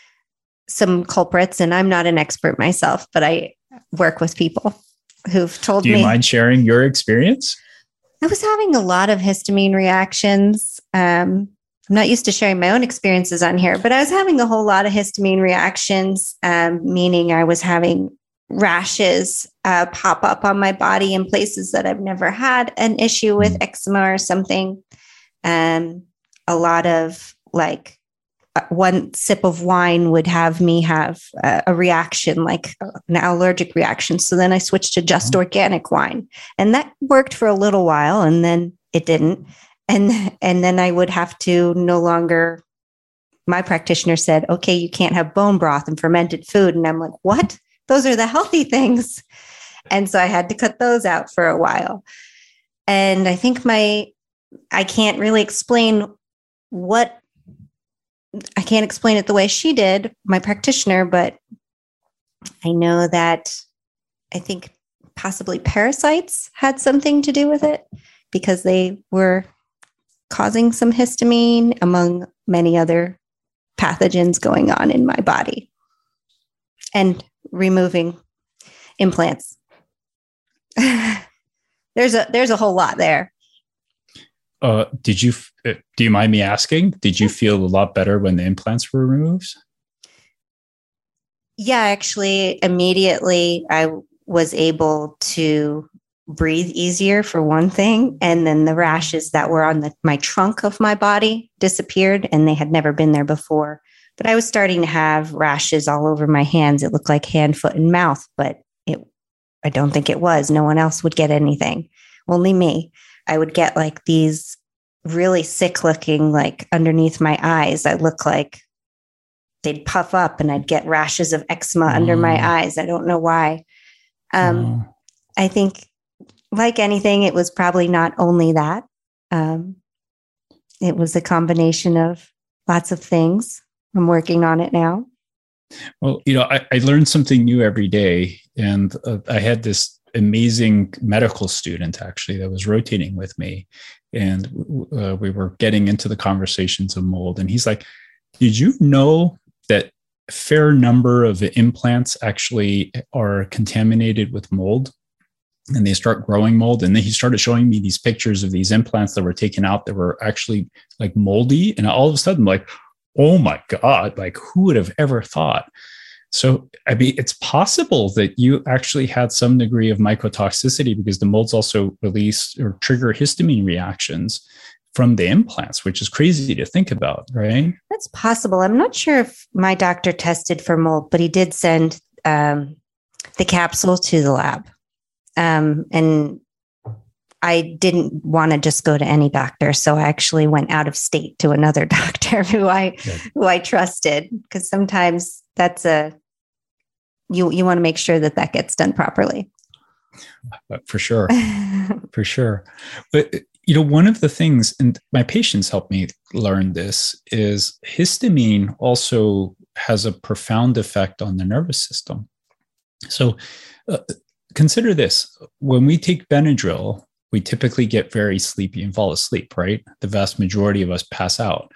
some culprits, and I'm not an expert myself, but I work with people who've told me. Do you me, mind sharing your experience? I was having a lot of histamine reactions. Um, I'm not used to sharing my own experiences on here, but I was having a whole lot of histamine reactions, um, meaning I was having rashes uh, pop up on my body in places that I've never had an issue with, mm. eczema or something. Um, a lot of like one sip of wine would have me have a, a reaction, like an allergic reaction. So then I switched to just mm. organic wine, and that worked for a little while, and then it didn't. And, and then I would have to no longer, my practitioner said, okay, you can't have bone broth and fermented food. And I'm like, what? Those are the healthy things. And so I had to cut those out for a while. And I think my, I can't really explain what, I can't explain it the way she did, my practitioner, but I know that I think possibly parasites had something to do with it because they were causing some histamine among many other pathogens going on in my body, and removing implants. there's a there's a whole lot there. Uh, did you, do you mind me asking, did you feel a lot better when the implants were removed? Yeah, actually, immediately I was able to breathe easier for one thing. And then the rashes that were on the, my trunk of my body disappeared, and they had never been there before. But I was starting to have rashes all over my hands. It looked like hand, foot, and mouth, but it, I don't think it was. No one else would get anything. Only me. I would get like these really sick looking, like underneath my eyes. I look like they'd puff up, and I'd get rashes of eczema mm. under my eyes. I don't know why. Um, mm. I think, like anything, it was probably not only that. Um, it was a combination of lots of things. I'm working on it now. Well, you know, I, I learned something new every day. And uh, I had this amazing medical student actually that was rotating with me. And uh, we were getting into the conversations of mold. And he's like, did you know that a fair number of implants actually are contaminated with mold? And they start growing mold. And then he started showing me these pictures of these implants that were taken out that were actually like moldy. And all of a sudden, I'm like, oh my God, like who would have ever thought? So, I mean, it's possible that you actually had some degree of mycotoxicity because the molds also release or trigger histamine reactions from the implants, which is crazy to think about, right? That's possible. I'm not sure if my doctor tested for mold, but he did send um, the capsule to the lab. Um, and I didn't want to just go to any doctor. So I actually went out of state to another doctor who I, yeah. who I trusted, because sometimes that's a, you, you want to make sure that that gets done properly. For sure. For sure. But, you know, one of the things, and my patients helped me learn this, is histamine also has a profound effect on the nervous system. So, uh, consider this. When we take Benadryl, we typically get very sleepy and fall asleep, right? The vast majority of us pass out.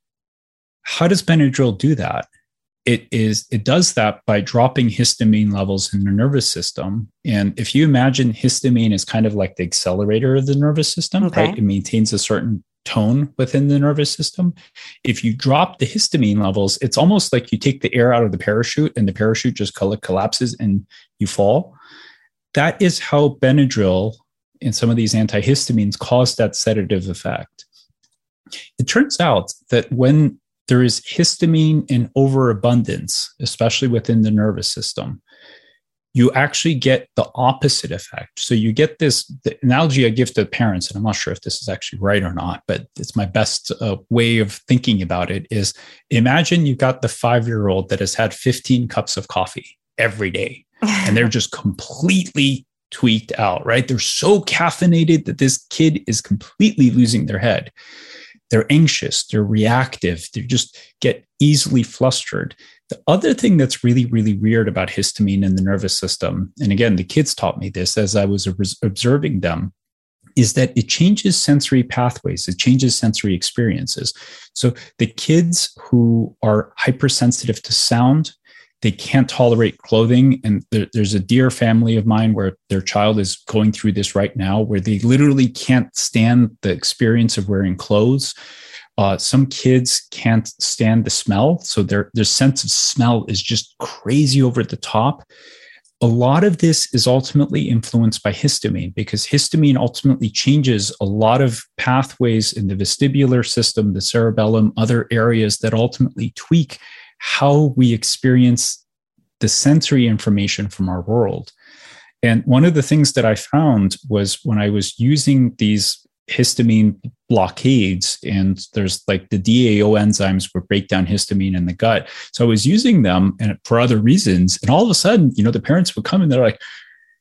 How does Benadryl do that? It is, it does that by dropping histamine levels in the nervous system. And if you imagine histamine is kind of like the accelerator of the nervous system, okay. right? It maintains a certain tone within the nervous system. If you drop the histamine levels, it's almost like you take the air out of the parachute and the parachute just collapses and you fall. That is how Benadryl and some of these antihistamines cause that sedative effect. It turns out that when there is histamine in overabundance, especially within the nervous system, you actually get the opposite effect. So you get this, the analogy I give to parents, and I'm not sure if this is actually right or not, but it's my best uh, way of thinking about it, is imagine you got the five-year-old that has had fifteen cups of coffee every day. And they're just completely tweaked out, right? They're so caffeinated that this kid is completely losing their head. They're anxious, they're reactive, they just get easily flustered. The other thing that's really, really weird about histamine in the nervous system, and again, the kids taught me this as I was observing them, is that it changes sensory pathways, it changes sensory experiences. So the kids who are hypersensitive to sound, they can't tolerate clothing. And there, there's a dear family of mine where their child is going through this right now, where they literally can't stand the experience of wearing clothes. Uh, some kids can't stand the smell. So their, their sense of smell is just crazy over the top. A lot of this is ultimately influenced by histamine, because histamine ultimately changes a lot of pathways in the vestibular system, the cerebellum, other areas that ultimately tweak how we experience the sensory information from our world. And one of the things that I found was when I was using these histamine blockades, and there's like the D A O enzymes would break down histamine in the gut. So I was using them and for other reasons. And all of a sudden, you know, the parents would come and they're like,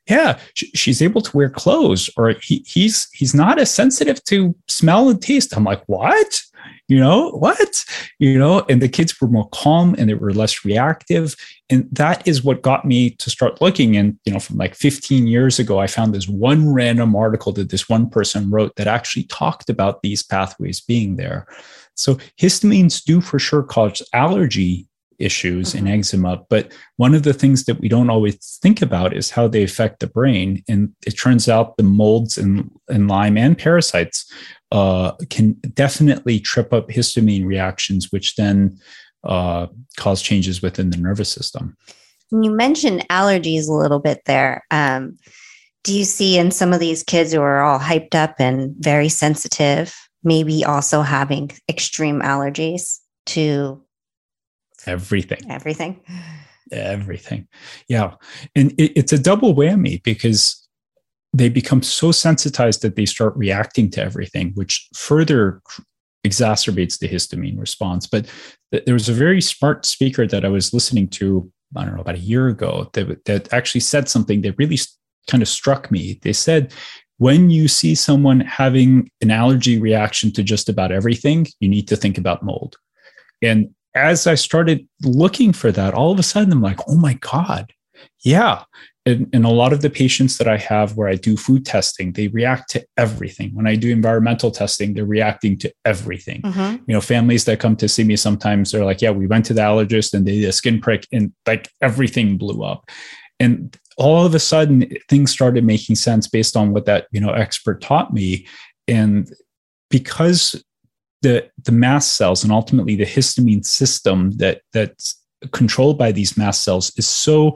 yeah, sh- she's able to wear clothes, or he, he's he's not as sensitive to smell and taste. I'm like, what? You know, what? You know, and the kids were more calm and they were less reactive. And that is what got me to start looking. And, you know, from like fifteen years ago, I found this one random article that this one person wrote that actually talked about these pathways being there. So histamines do for sure cause allergy issues mm-hmm. in eczema. But one of the things that we don't always think about is how they affect the brain. And it turns out the molds in, in Lyme and parasites uh, can definitely trip up histamine reactions, which then uh, cause changes within the nervous system. You mentioned allergies a little bit there. Um, do you see in some of these kids who are all hyped up and very sensitive, maybe also having extreme allergies to everything? Everything. Everything. Yeah. And it, it's a double whammy because they become so sensitized that they start reacting to everything, which further exacerbates the histamine response. But th- there was a very smart speaker that I was listening to, I don't know, about a year ago that, that actually said something that really kind of struck me. They said, when you see someone having an allergy reaction to just about everything, you need to think about mold. And as I started looking for that, all of a sudden I'm like, oh my God, yeah. And, and a lot of the patients that I have where I do food testing, they react to everything. When I do environmental testing, they're reacting to everything. Mm-hmm. You know, families that come to see me sometimes, they're like, yeah, we went to the allergist and they did a skin prick and like everything blew up. And all of a sudden things started making sense based on what that, you know, expert taught me. And because the, the mast cells and ultimately the histamine system that that's controlled by these mast cells is so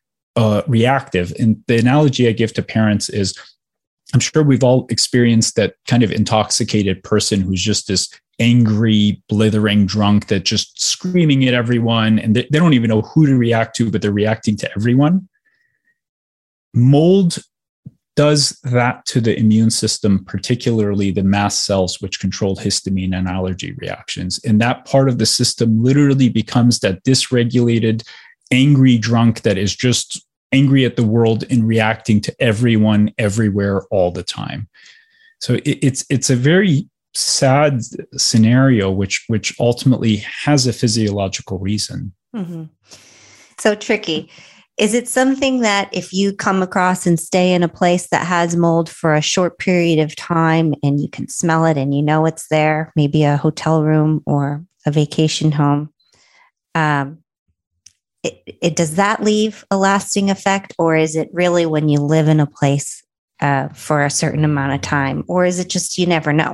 Uh, reactive. And the analogy I give to parents is, I'm sure we've all experienced that kind of intoxicated person who's just this angry, blithering drunk that just screaming at everyone. And they, they don't even know who to react to, but they're reacting to everyone. Mold does that to the immune system, particularly the mast cells, which control histamine and allergy reactions. And that part of the system literally becomes that dysregulated, angry drunk that is just angry at the world and reacting to everyone everywhere all the time. So it, it's it's a very sad scenario, which which ultimately has a physiological reason. Mm-hmm. So tricky. Is it something that if you come across and stay in a place that has mold for a short period of time and you can smell it and you know it's there, maybe a hotel room or a vacation home, um, It, it does that leave a lasting effect, or is it really when you live in a place uh, for a certain amount of time, or is it just you never know?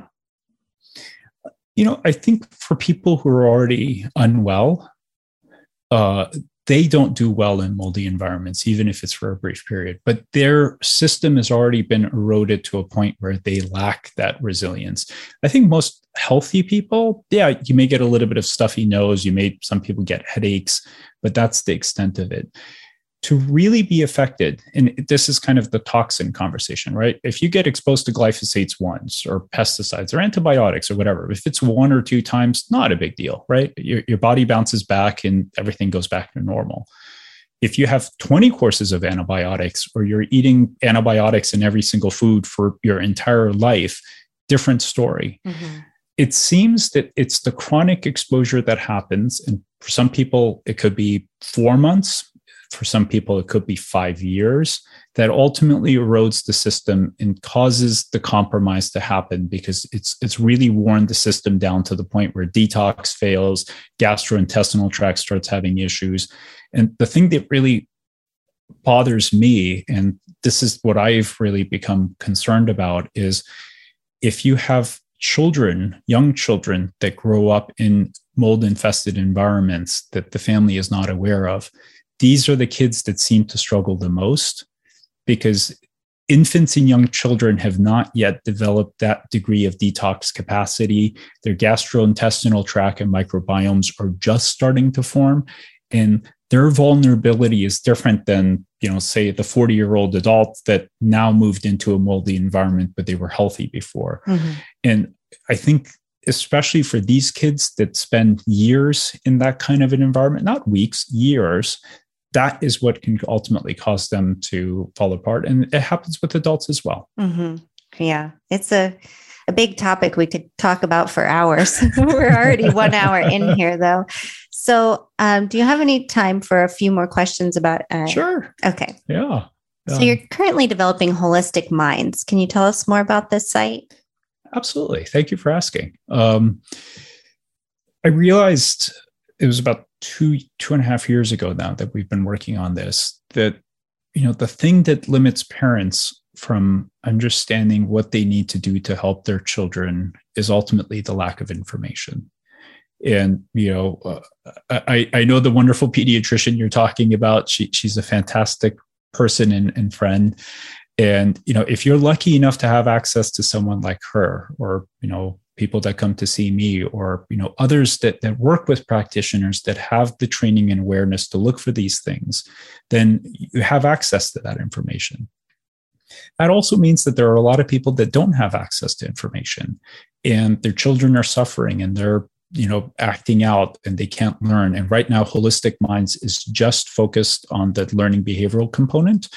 You know, I think for people who are already unwell, uh, they don't do well in moldy environments, even if it's for a brief period. But their system has already been eroded to a point where they lack that resilience. I think most healthy people, yeah, you may get a little bit of stuffy nose. You may, some people get headaches, but that's the extent of it. To really be affected, and this is kind of the toxin conversation, right? If you get exposed to glyphosates once or pesticides or antibiotics or whatever, if it's one or two times, not a big deal, right? Your, your body bounces back and everything goes back to normal. If you have twenty courses of antibiotics or you're eating antibiotics in every single food for your entire life, different story. Mm-hmm. It seems that it's the chronic exposure that happens. And for some people, it could be four months. For some people, it could be five years that ultimately erodes the system and causes the compromise to happen because it's it's really worn the system down to the point where detox fails, gastrointestinal tract starts having issues. And the thing that really bothers me, and this is what I've really become concerned about, is if you have children, young children that grow up in mold-infested environments that the family is not aware of, these are the kids that seem to struggle the most because infants and young children have not yet developed that degree of detox capacity. Their gastrointestinal tract and microbiomes are just starting to form, and their vulnerability is different than, you know, say the forty-year-old adult that now moved into a moldy environment, but they were healthy before. Mm-hmm. And I think especially for these kids that spend years in that kind of an environment, not weeks, years, that is what can ultimately cause them to fall apart. And it happens with adults as well. Mm-hmm. Yeah, it's a, a big topic we could talk about for hours. We're already one hour in here, though. So um, do you have any time for a few more questions about? Uh, sure. Okay. Yeah. So um, you're currently developing Holistic Minds. Can you tell us more about this site? Absolutely. Thank you for asking. Um, I realized it was about two, two and a half years ago now that we've been working on this, that, you know, the thing that limits parents from understanding what they need to do to help their children is ultimately the lack of information. And, you know, uh, I, I know the wonderful pediatrician you're talking about. She, she's a fantastic person and, and friend. And, you know, if you're lucky enough to have access to someone like her, or, you know, people that come to see me, or, you know, others that, that work with practitioners that have the training and awareness to look for these things, then you have access to that information. That also means that there are a lot of people that don't have access to information, and their children are suffering and they're, you know, acting out and they can't learn. And right now, Holistic Minds is just focused on the learning behavioral component.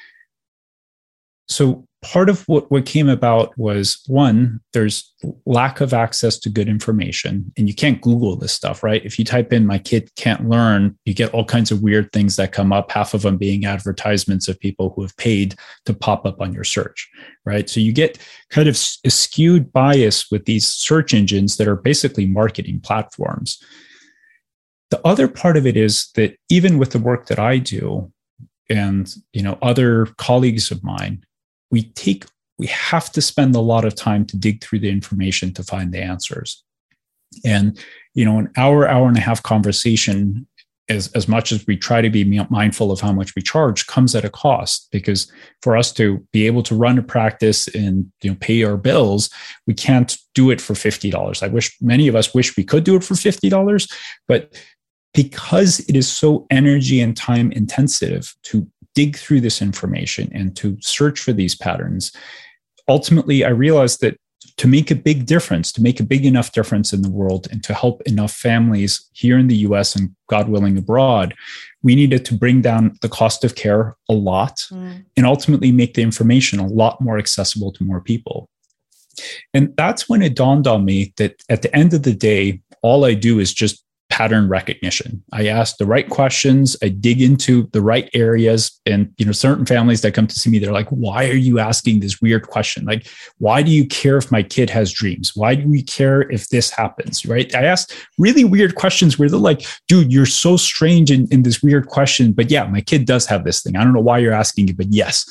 So part of what, what came about was, one, there's lack of access to good information, and you can't Google this stuff, right? If you type in "my kid can't learn," you get all kinds of weird things that come up, half of them being advertisements of people who have paid to pop up on your search, right? So you get kind of a skewed bias with these search engines that are basically marketing platforms. The other part of it is that even with the work that I do and, you know, other colleagues of mine, we take, we have to spend a lot of time to dig through the information to find the answers. And, you know, an hour, hour and a half conversation, as, as much as we try to be mindful of how much we charge, comes at a cost, because for us to be able to run a practice and, you know, pay our bills, we can't do it for fifty dollars. I wish, many of us wish we could do it for fifty dollars, but because it is so energy and time intensive to dig through this information and to search for these patterns, ultimately, I realized that to make a big difference, to make a big enough difference in the world, and to help enough families here in the U S and, God willing, abroad, we needed to bring down the cost of care a lot mm. and ultimately make the information a lot more accessible to more people. And that's when it dawned on me that at the end of the day, all I do is just pattern recognition. I ask the right questions. I dig into the right areas. And, you know, certain families that come to see me, they're like, "Why are you asking this weird question? Like, why do you care if my kid has dreams? Why do we care if this happens?" Right? I ask really weird questions where they're like, "Dude, you're so strange in, in this weird question. But yeah, my kid does have this thing. I don't know why you're asking it, but yes."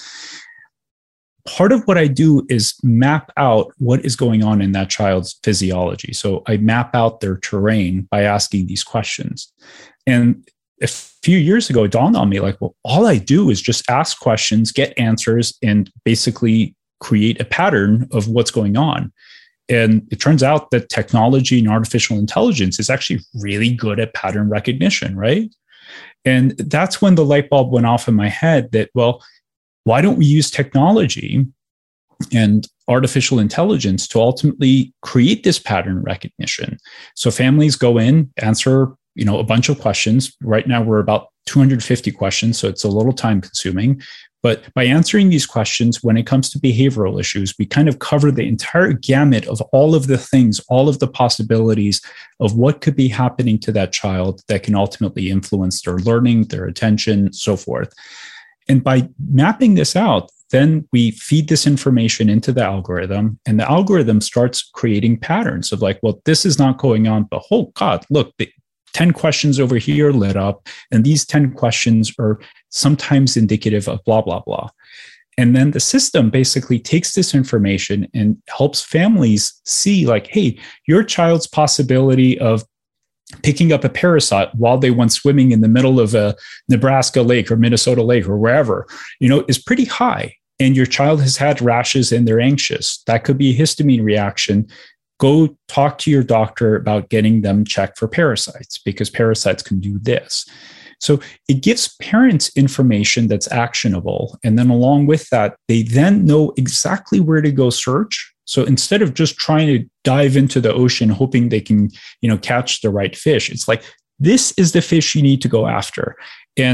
Part of what I do is map out what is going on in that child's physiology. So I map out their terrain by asking these questions. And a few years ago, it dawned on me, like, well, all I do is just ask questions, get answers, and basically create a pattern of what's going on. And it turns out that technology and artificial intelligence is actually really good at pattern recognition, right? And that's when the light bulb went off in my head that, well, why don't we use technology and artificial intelligence to ultimately create this pattern recognition? So families go in, answer, you know, a bunch of questions. Right now, we're about two hundred fifty questions, so it's a little time consuming. But by answering these questions, when it comes to behavioral issues, we kind of cover the entire gamut of all of the things, all of the possibilities of what could be happening to that child that can ultimately influence their learning, their attention, so forth. And by mapping this out, then we feed this information into the algorithm, and the algorithm starts creating patterns of like, well, this is not going on, but oh God, look, the ten questions over here lit up, and these ten questions are sometimes indicative of blah, blah, blah. And then the system basically takes this information and helps families see like, hey, your child's possibility of picking up a parasite while they went swimming in the middle of a Nebraska lake or Minnesota lake or wherever, you know, is pretty high. And your child has had rashes and they're anxious. That could be a histamine reaction. Go talk to your doctor about getting them checked for parasites, because parasites can do this. So it gives parents information that's actionable. And then along with that, they then know exactly where to go search. So instead of just trying to dive into the ocean, hoping they can, you know, catch the right fish, it's like, this is the fish you need to go after. And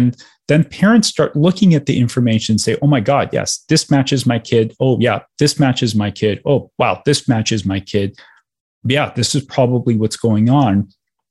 then parents start looking at the information and say, oh my God, yes, this matches my kid. Oh yeah, this matches my kid. Oh wow, this matches my kid. Yeah, this is probably what's going on.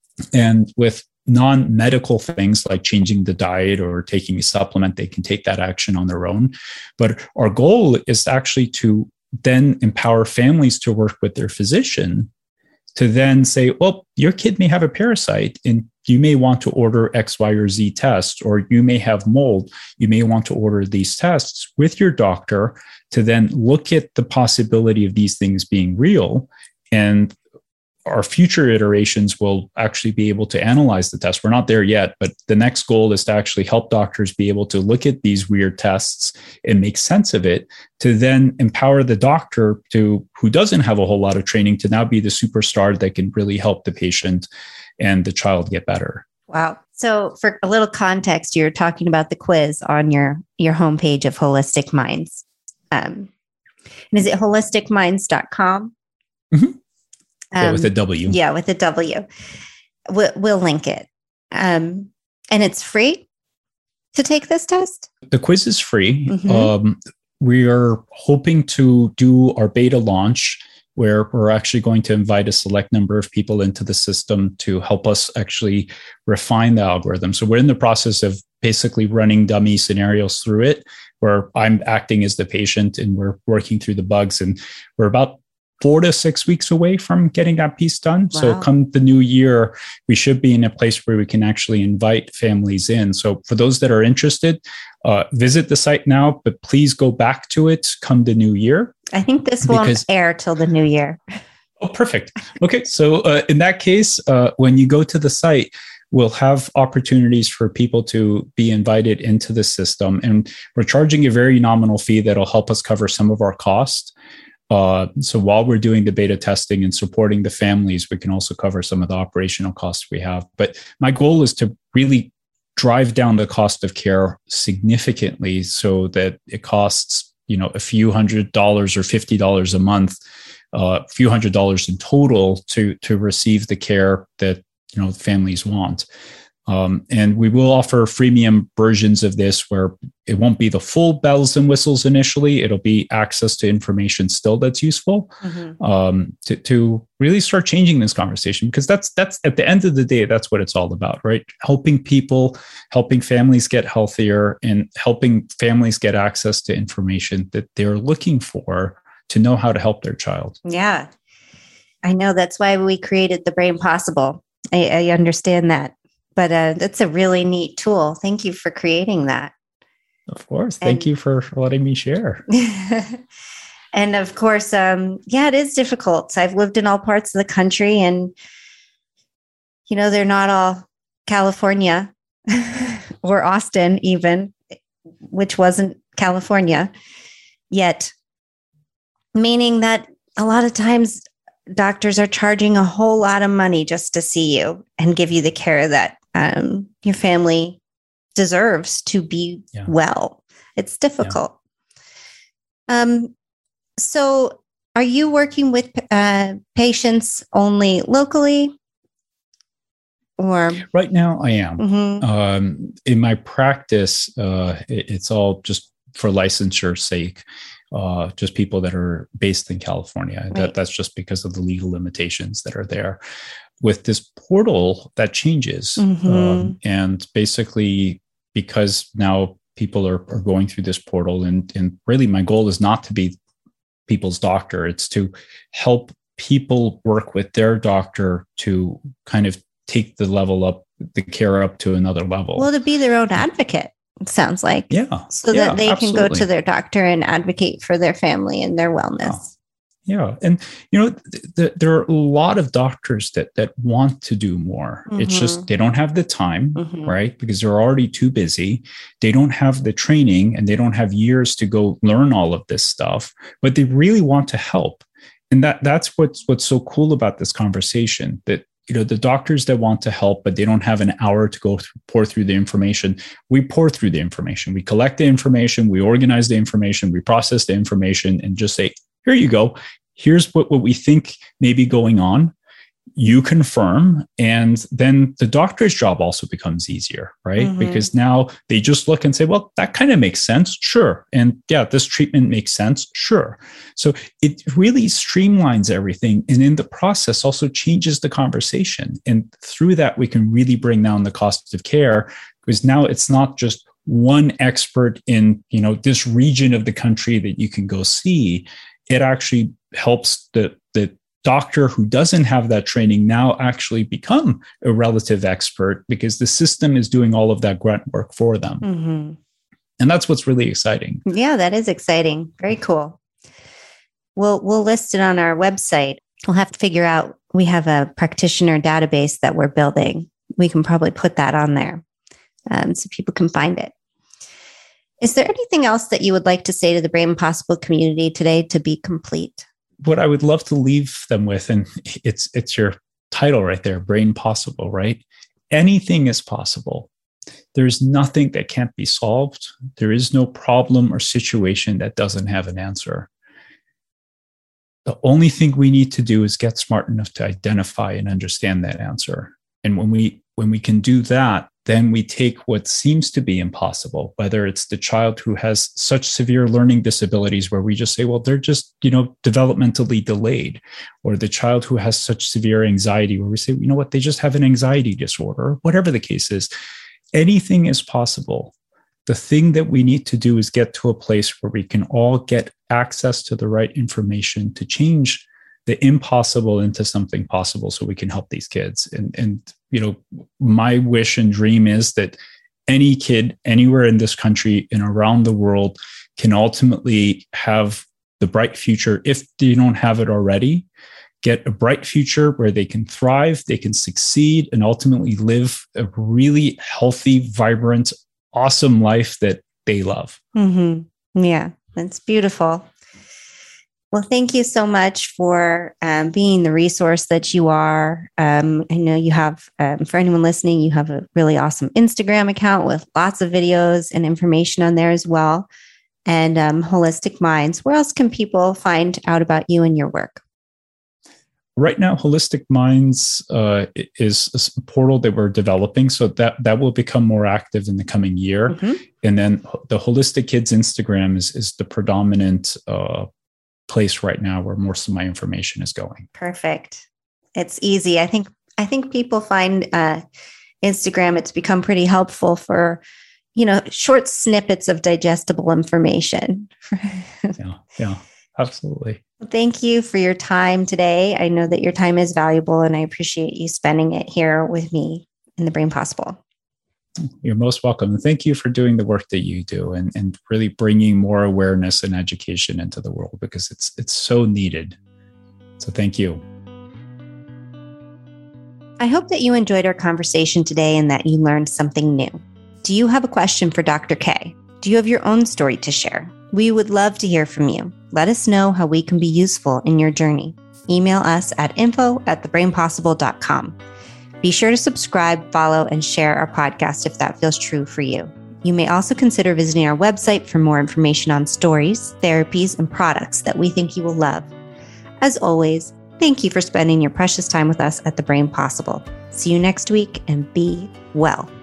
And with non-medical things like changing the diet or taking a supplement, they can take that action on their own. But our goal is actually to then empower families to work with their physician to then say, well, your kid may have a parasite and you may want to order X, Y, or Z tests, or you may have mold. You may want to order these tests with your doctor to then look at the possibility of these things being real. And our future iterations will actually be able to analyze the test. We're not there yet, but the next goal is to actually help doctors be able to look at these weird tests and make sense of it, to then empower the doctor to, who doesn't have a whole lot of training, to now be the superstar that can really help the patient and the child get better. Wow. So for a little context, you're talking about the quiz on your, your homepage of Holistic Minds. Um, and is it holistic minds dot com? Mm-hmm. Um, yeah, with a W. Yeah, with a W. We'll, we'll link it. Um, and it's free to take this test? The quiz is free. Mm-hmm. Um, we are hoping to do our beta launch where we're actually going to invite a select number of people into the system to help us actually refine the algorithm. So we're in the process of basically running dummy scenarios through it, where I'm acting as the patient and we're working through the bugs. And we're about four to six weeks away from getting that piece done. Wow. So come the new year, we should be in a place where we can actually invite families in. So for those that are interested, uh, visit the site now, but please go back to it come the new year. I think this won't because, air till the new year. Oh, perfect. Okay. So uh, in that case, uh, when you go to the site, we'll have opportunities for people to be invited into the system. And we're charging a very nominal fee that'll help us cover some of our costs. Uh, so while we're doing the beta testing and supporting the families, we can also cover some of the operational costs we have. But my goal is to really drive down the cost of care significantly so that it costs, you know, a few hundred dollars or fifty dollars a month, uh, a few hundred dollars in total to, to receive the care that, you know, families want. Um, and we will offer freemium versions of this where it won't be the full bells and whistles initially. It'll be access to information still that's useful mm-hmm. um, to, to really start changing this conversation, because that's that's at the end of the day, that's what it's all about, right? Helping people, helping families get healthier, and helping families get access to information that they're looking for to know how to help their child. Yeah, I know. That's why we created the Brain Possible. I, I understand that. But uh, that's a really neat tool. Thank you for creating that. Of course. Thank and, you for letting me share. And of course, um, yeah, it is difficult. I've lived in all parts of the country and, you know, they're not all California or Austin even, which wasn't California yet. Meaning that a lot of times doctors are charging a whole lot of money just to see you and give you the care that um, your family deserves to be yeah. well. It's difficult. Yeah. Um, so are you working with uh, patients only locally? Or right now I am. Mm-hmm. Um, in my practice, uh, it, it's all just for licensure sake. Uh, just people that are based in California. Right. That, that's just because of the legal limitations that are there. With this portal, that changes. Mm-hmm. Um, and basically, because now people are, are going through this portal, and, and really my goal is not to be people's doctor. It's to help people work with their doctor to kind of take the level up, the care up to another level. Well, to be their own advocate. It sounds like. Yeah. So yeah, that they absolutely. can go to their doctor and advocate for their family and their wellness. Yeah. yeah. And, you know, th- th- there are a lot of doctors that that want to do more. Mm-hmm. It's just they don't have the time, mm-hmm. right? Because they're already too busy. They don't have the training and they don't have years to go learn all of this stuff, but they really want to help. And that that's what's what's so cool about this conversation, that you know, the doctors that want to help, but they don't have an hour to go through, pour through the information. We pour through the information. We collect the information. We organize the information. We process the information and just say, here you go. Here's what, what we think may be going on. you confirm, and then the doctor's job also becomes easier, right? Mm-hmm. Because now they just look and say, well, that kind of makes sense. Sure. And yeah, this treatment makes sense. Sure. So it really streamlines everything. And in the process also changes the conversation. And through that, we can really bring down the cost of care, because now it's not just one expert in, you know, this region of the country that you can go see. It actually helps the, the doctor who doesn't have that training now actually become a relative expert, because the system is doing all of that grunt work for them. Mm-hmm. And that's what's really exciting. Yeah, that is exciting. Very cool. We'll, we'll list it on our website. We'll have to figure out, we have a practitioner database that we're building. We can probably put that on there um, so people can find it. Is there anything else that you would like to say to the Brain Impossible community today to be complete? What I would love to leave them with, and it's it's your title right there, Brain Possible, right? Anything is possible. There's nothing that can't be solved. There is no problem or situation that doesn't have an answer. The only thing we need to do is get smart enough to identify and understand that answer. And when we when we can do that, then we take what seems to be impossible, whether it's the child who has such severe learning disabilities where we just say, well, they're just, you know, developmentally delayed, or the child who has such severe anxiety where we say, you know what, they just have an anxiety disorder, whatever the case is. Anything is possible. The thing that we need to do is get to a place where we can all get access to the right information to change the impossible into something possible so we can help these kids. And, and, you know, my wish and dream is that any kid anywhere in this country and around the world can ultimately have the bright future, if they don't have it already, get a bright future where they can thrive, they can succeed, and ultimately live a really healthy, vibrant, awesome life that they love. Mm-hmm. Yeah, that's beautiful. Well, thank you so much for um, being the resource that you are. Um, I know you have, um, for anyone listening, you have a really awesome Instagram account with lots of videos and information on there as well. And um, Holistic Minds. Where else can people find out about you and your work? Right now, Holistic Minds uh, is a portal that we're developing, so that, that will become more active in the coming year. Mm-hmm. And then the Holistic Kids Instagram is, is the predominant uh place right now where most of my information is going. Perfect. It's easy. I think, I think people find uh, Instagram, it's become pretty helpful for, you know, short snippets of digestible information. yeah, yeah, absolutely. Thank you for your time today. I know that your time is valuable, and I appreciate you spending it here with me in the Brain Possible. You're most welcome. And thank you for doing the work that you do, and, and really bringing more awareness and education into the world, because it's it's so needed. So thank you. I hope that you enjoyed our conversation today and that you learned something new. Do you have a question for Doctor K? Do you have your own story to share? We would love to hear from you. Let us know how we can be useful in your journey. Email us at info at the brain possible dot com. Be sure to subscribe, follow, and share our podcast if that feels true for you. You may also consider visiting our website for more information on stories, therapies, and products that we think you will love. As always, thank you for spending your precious time with us at The Brain Possible. See you next week, and be well.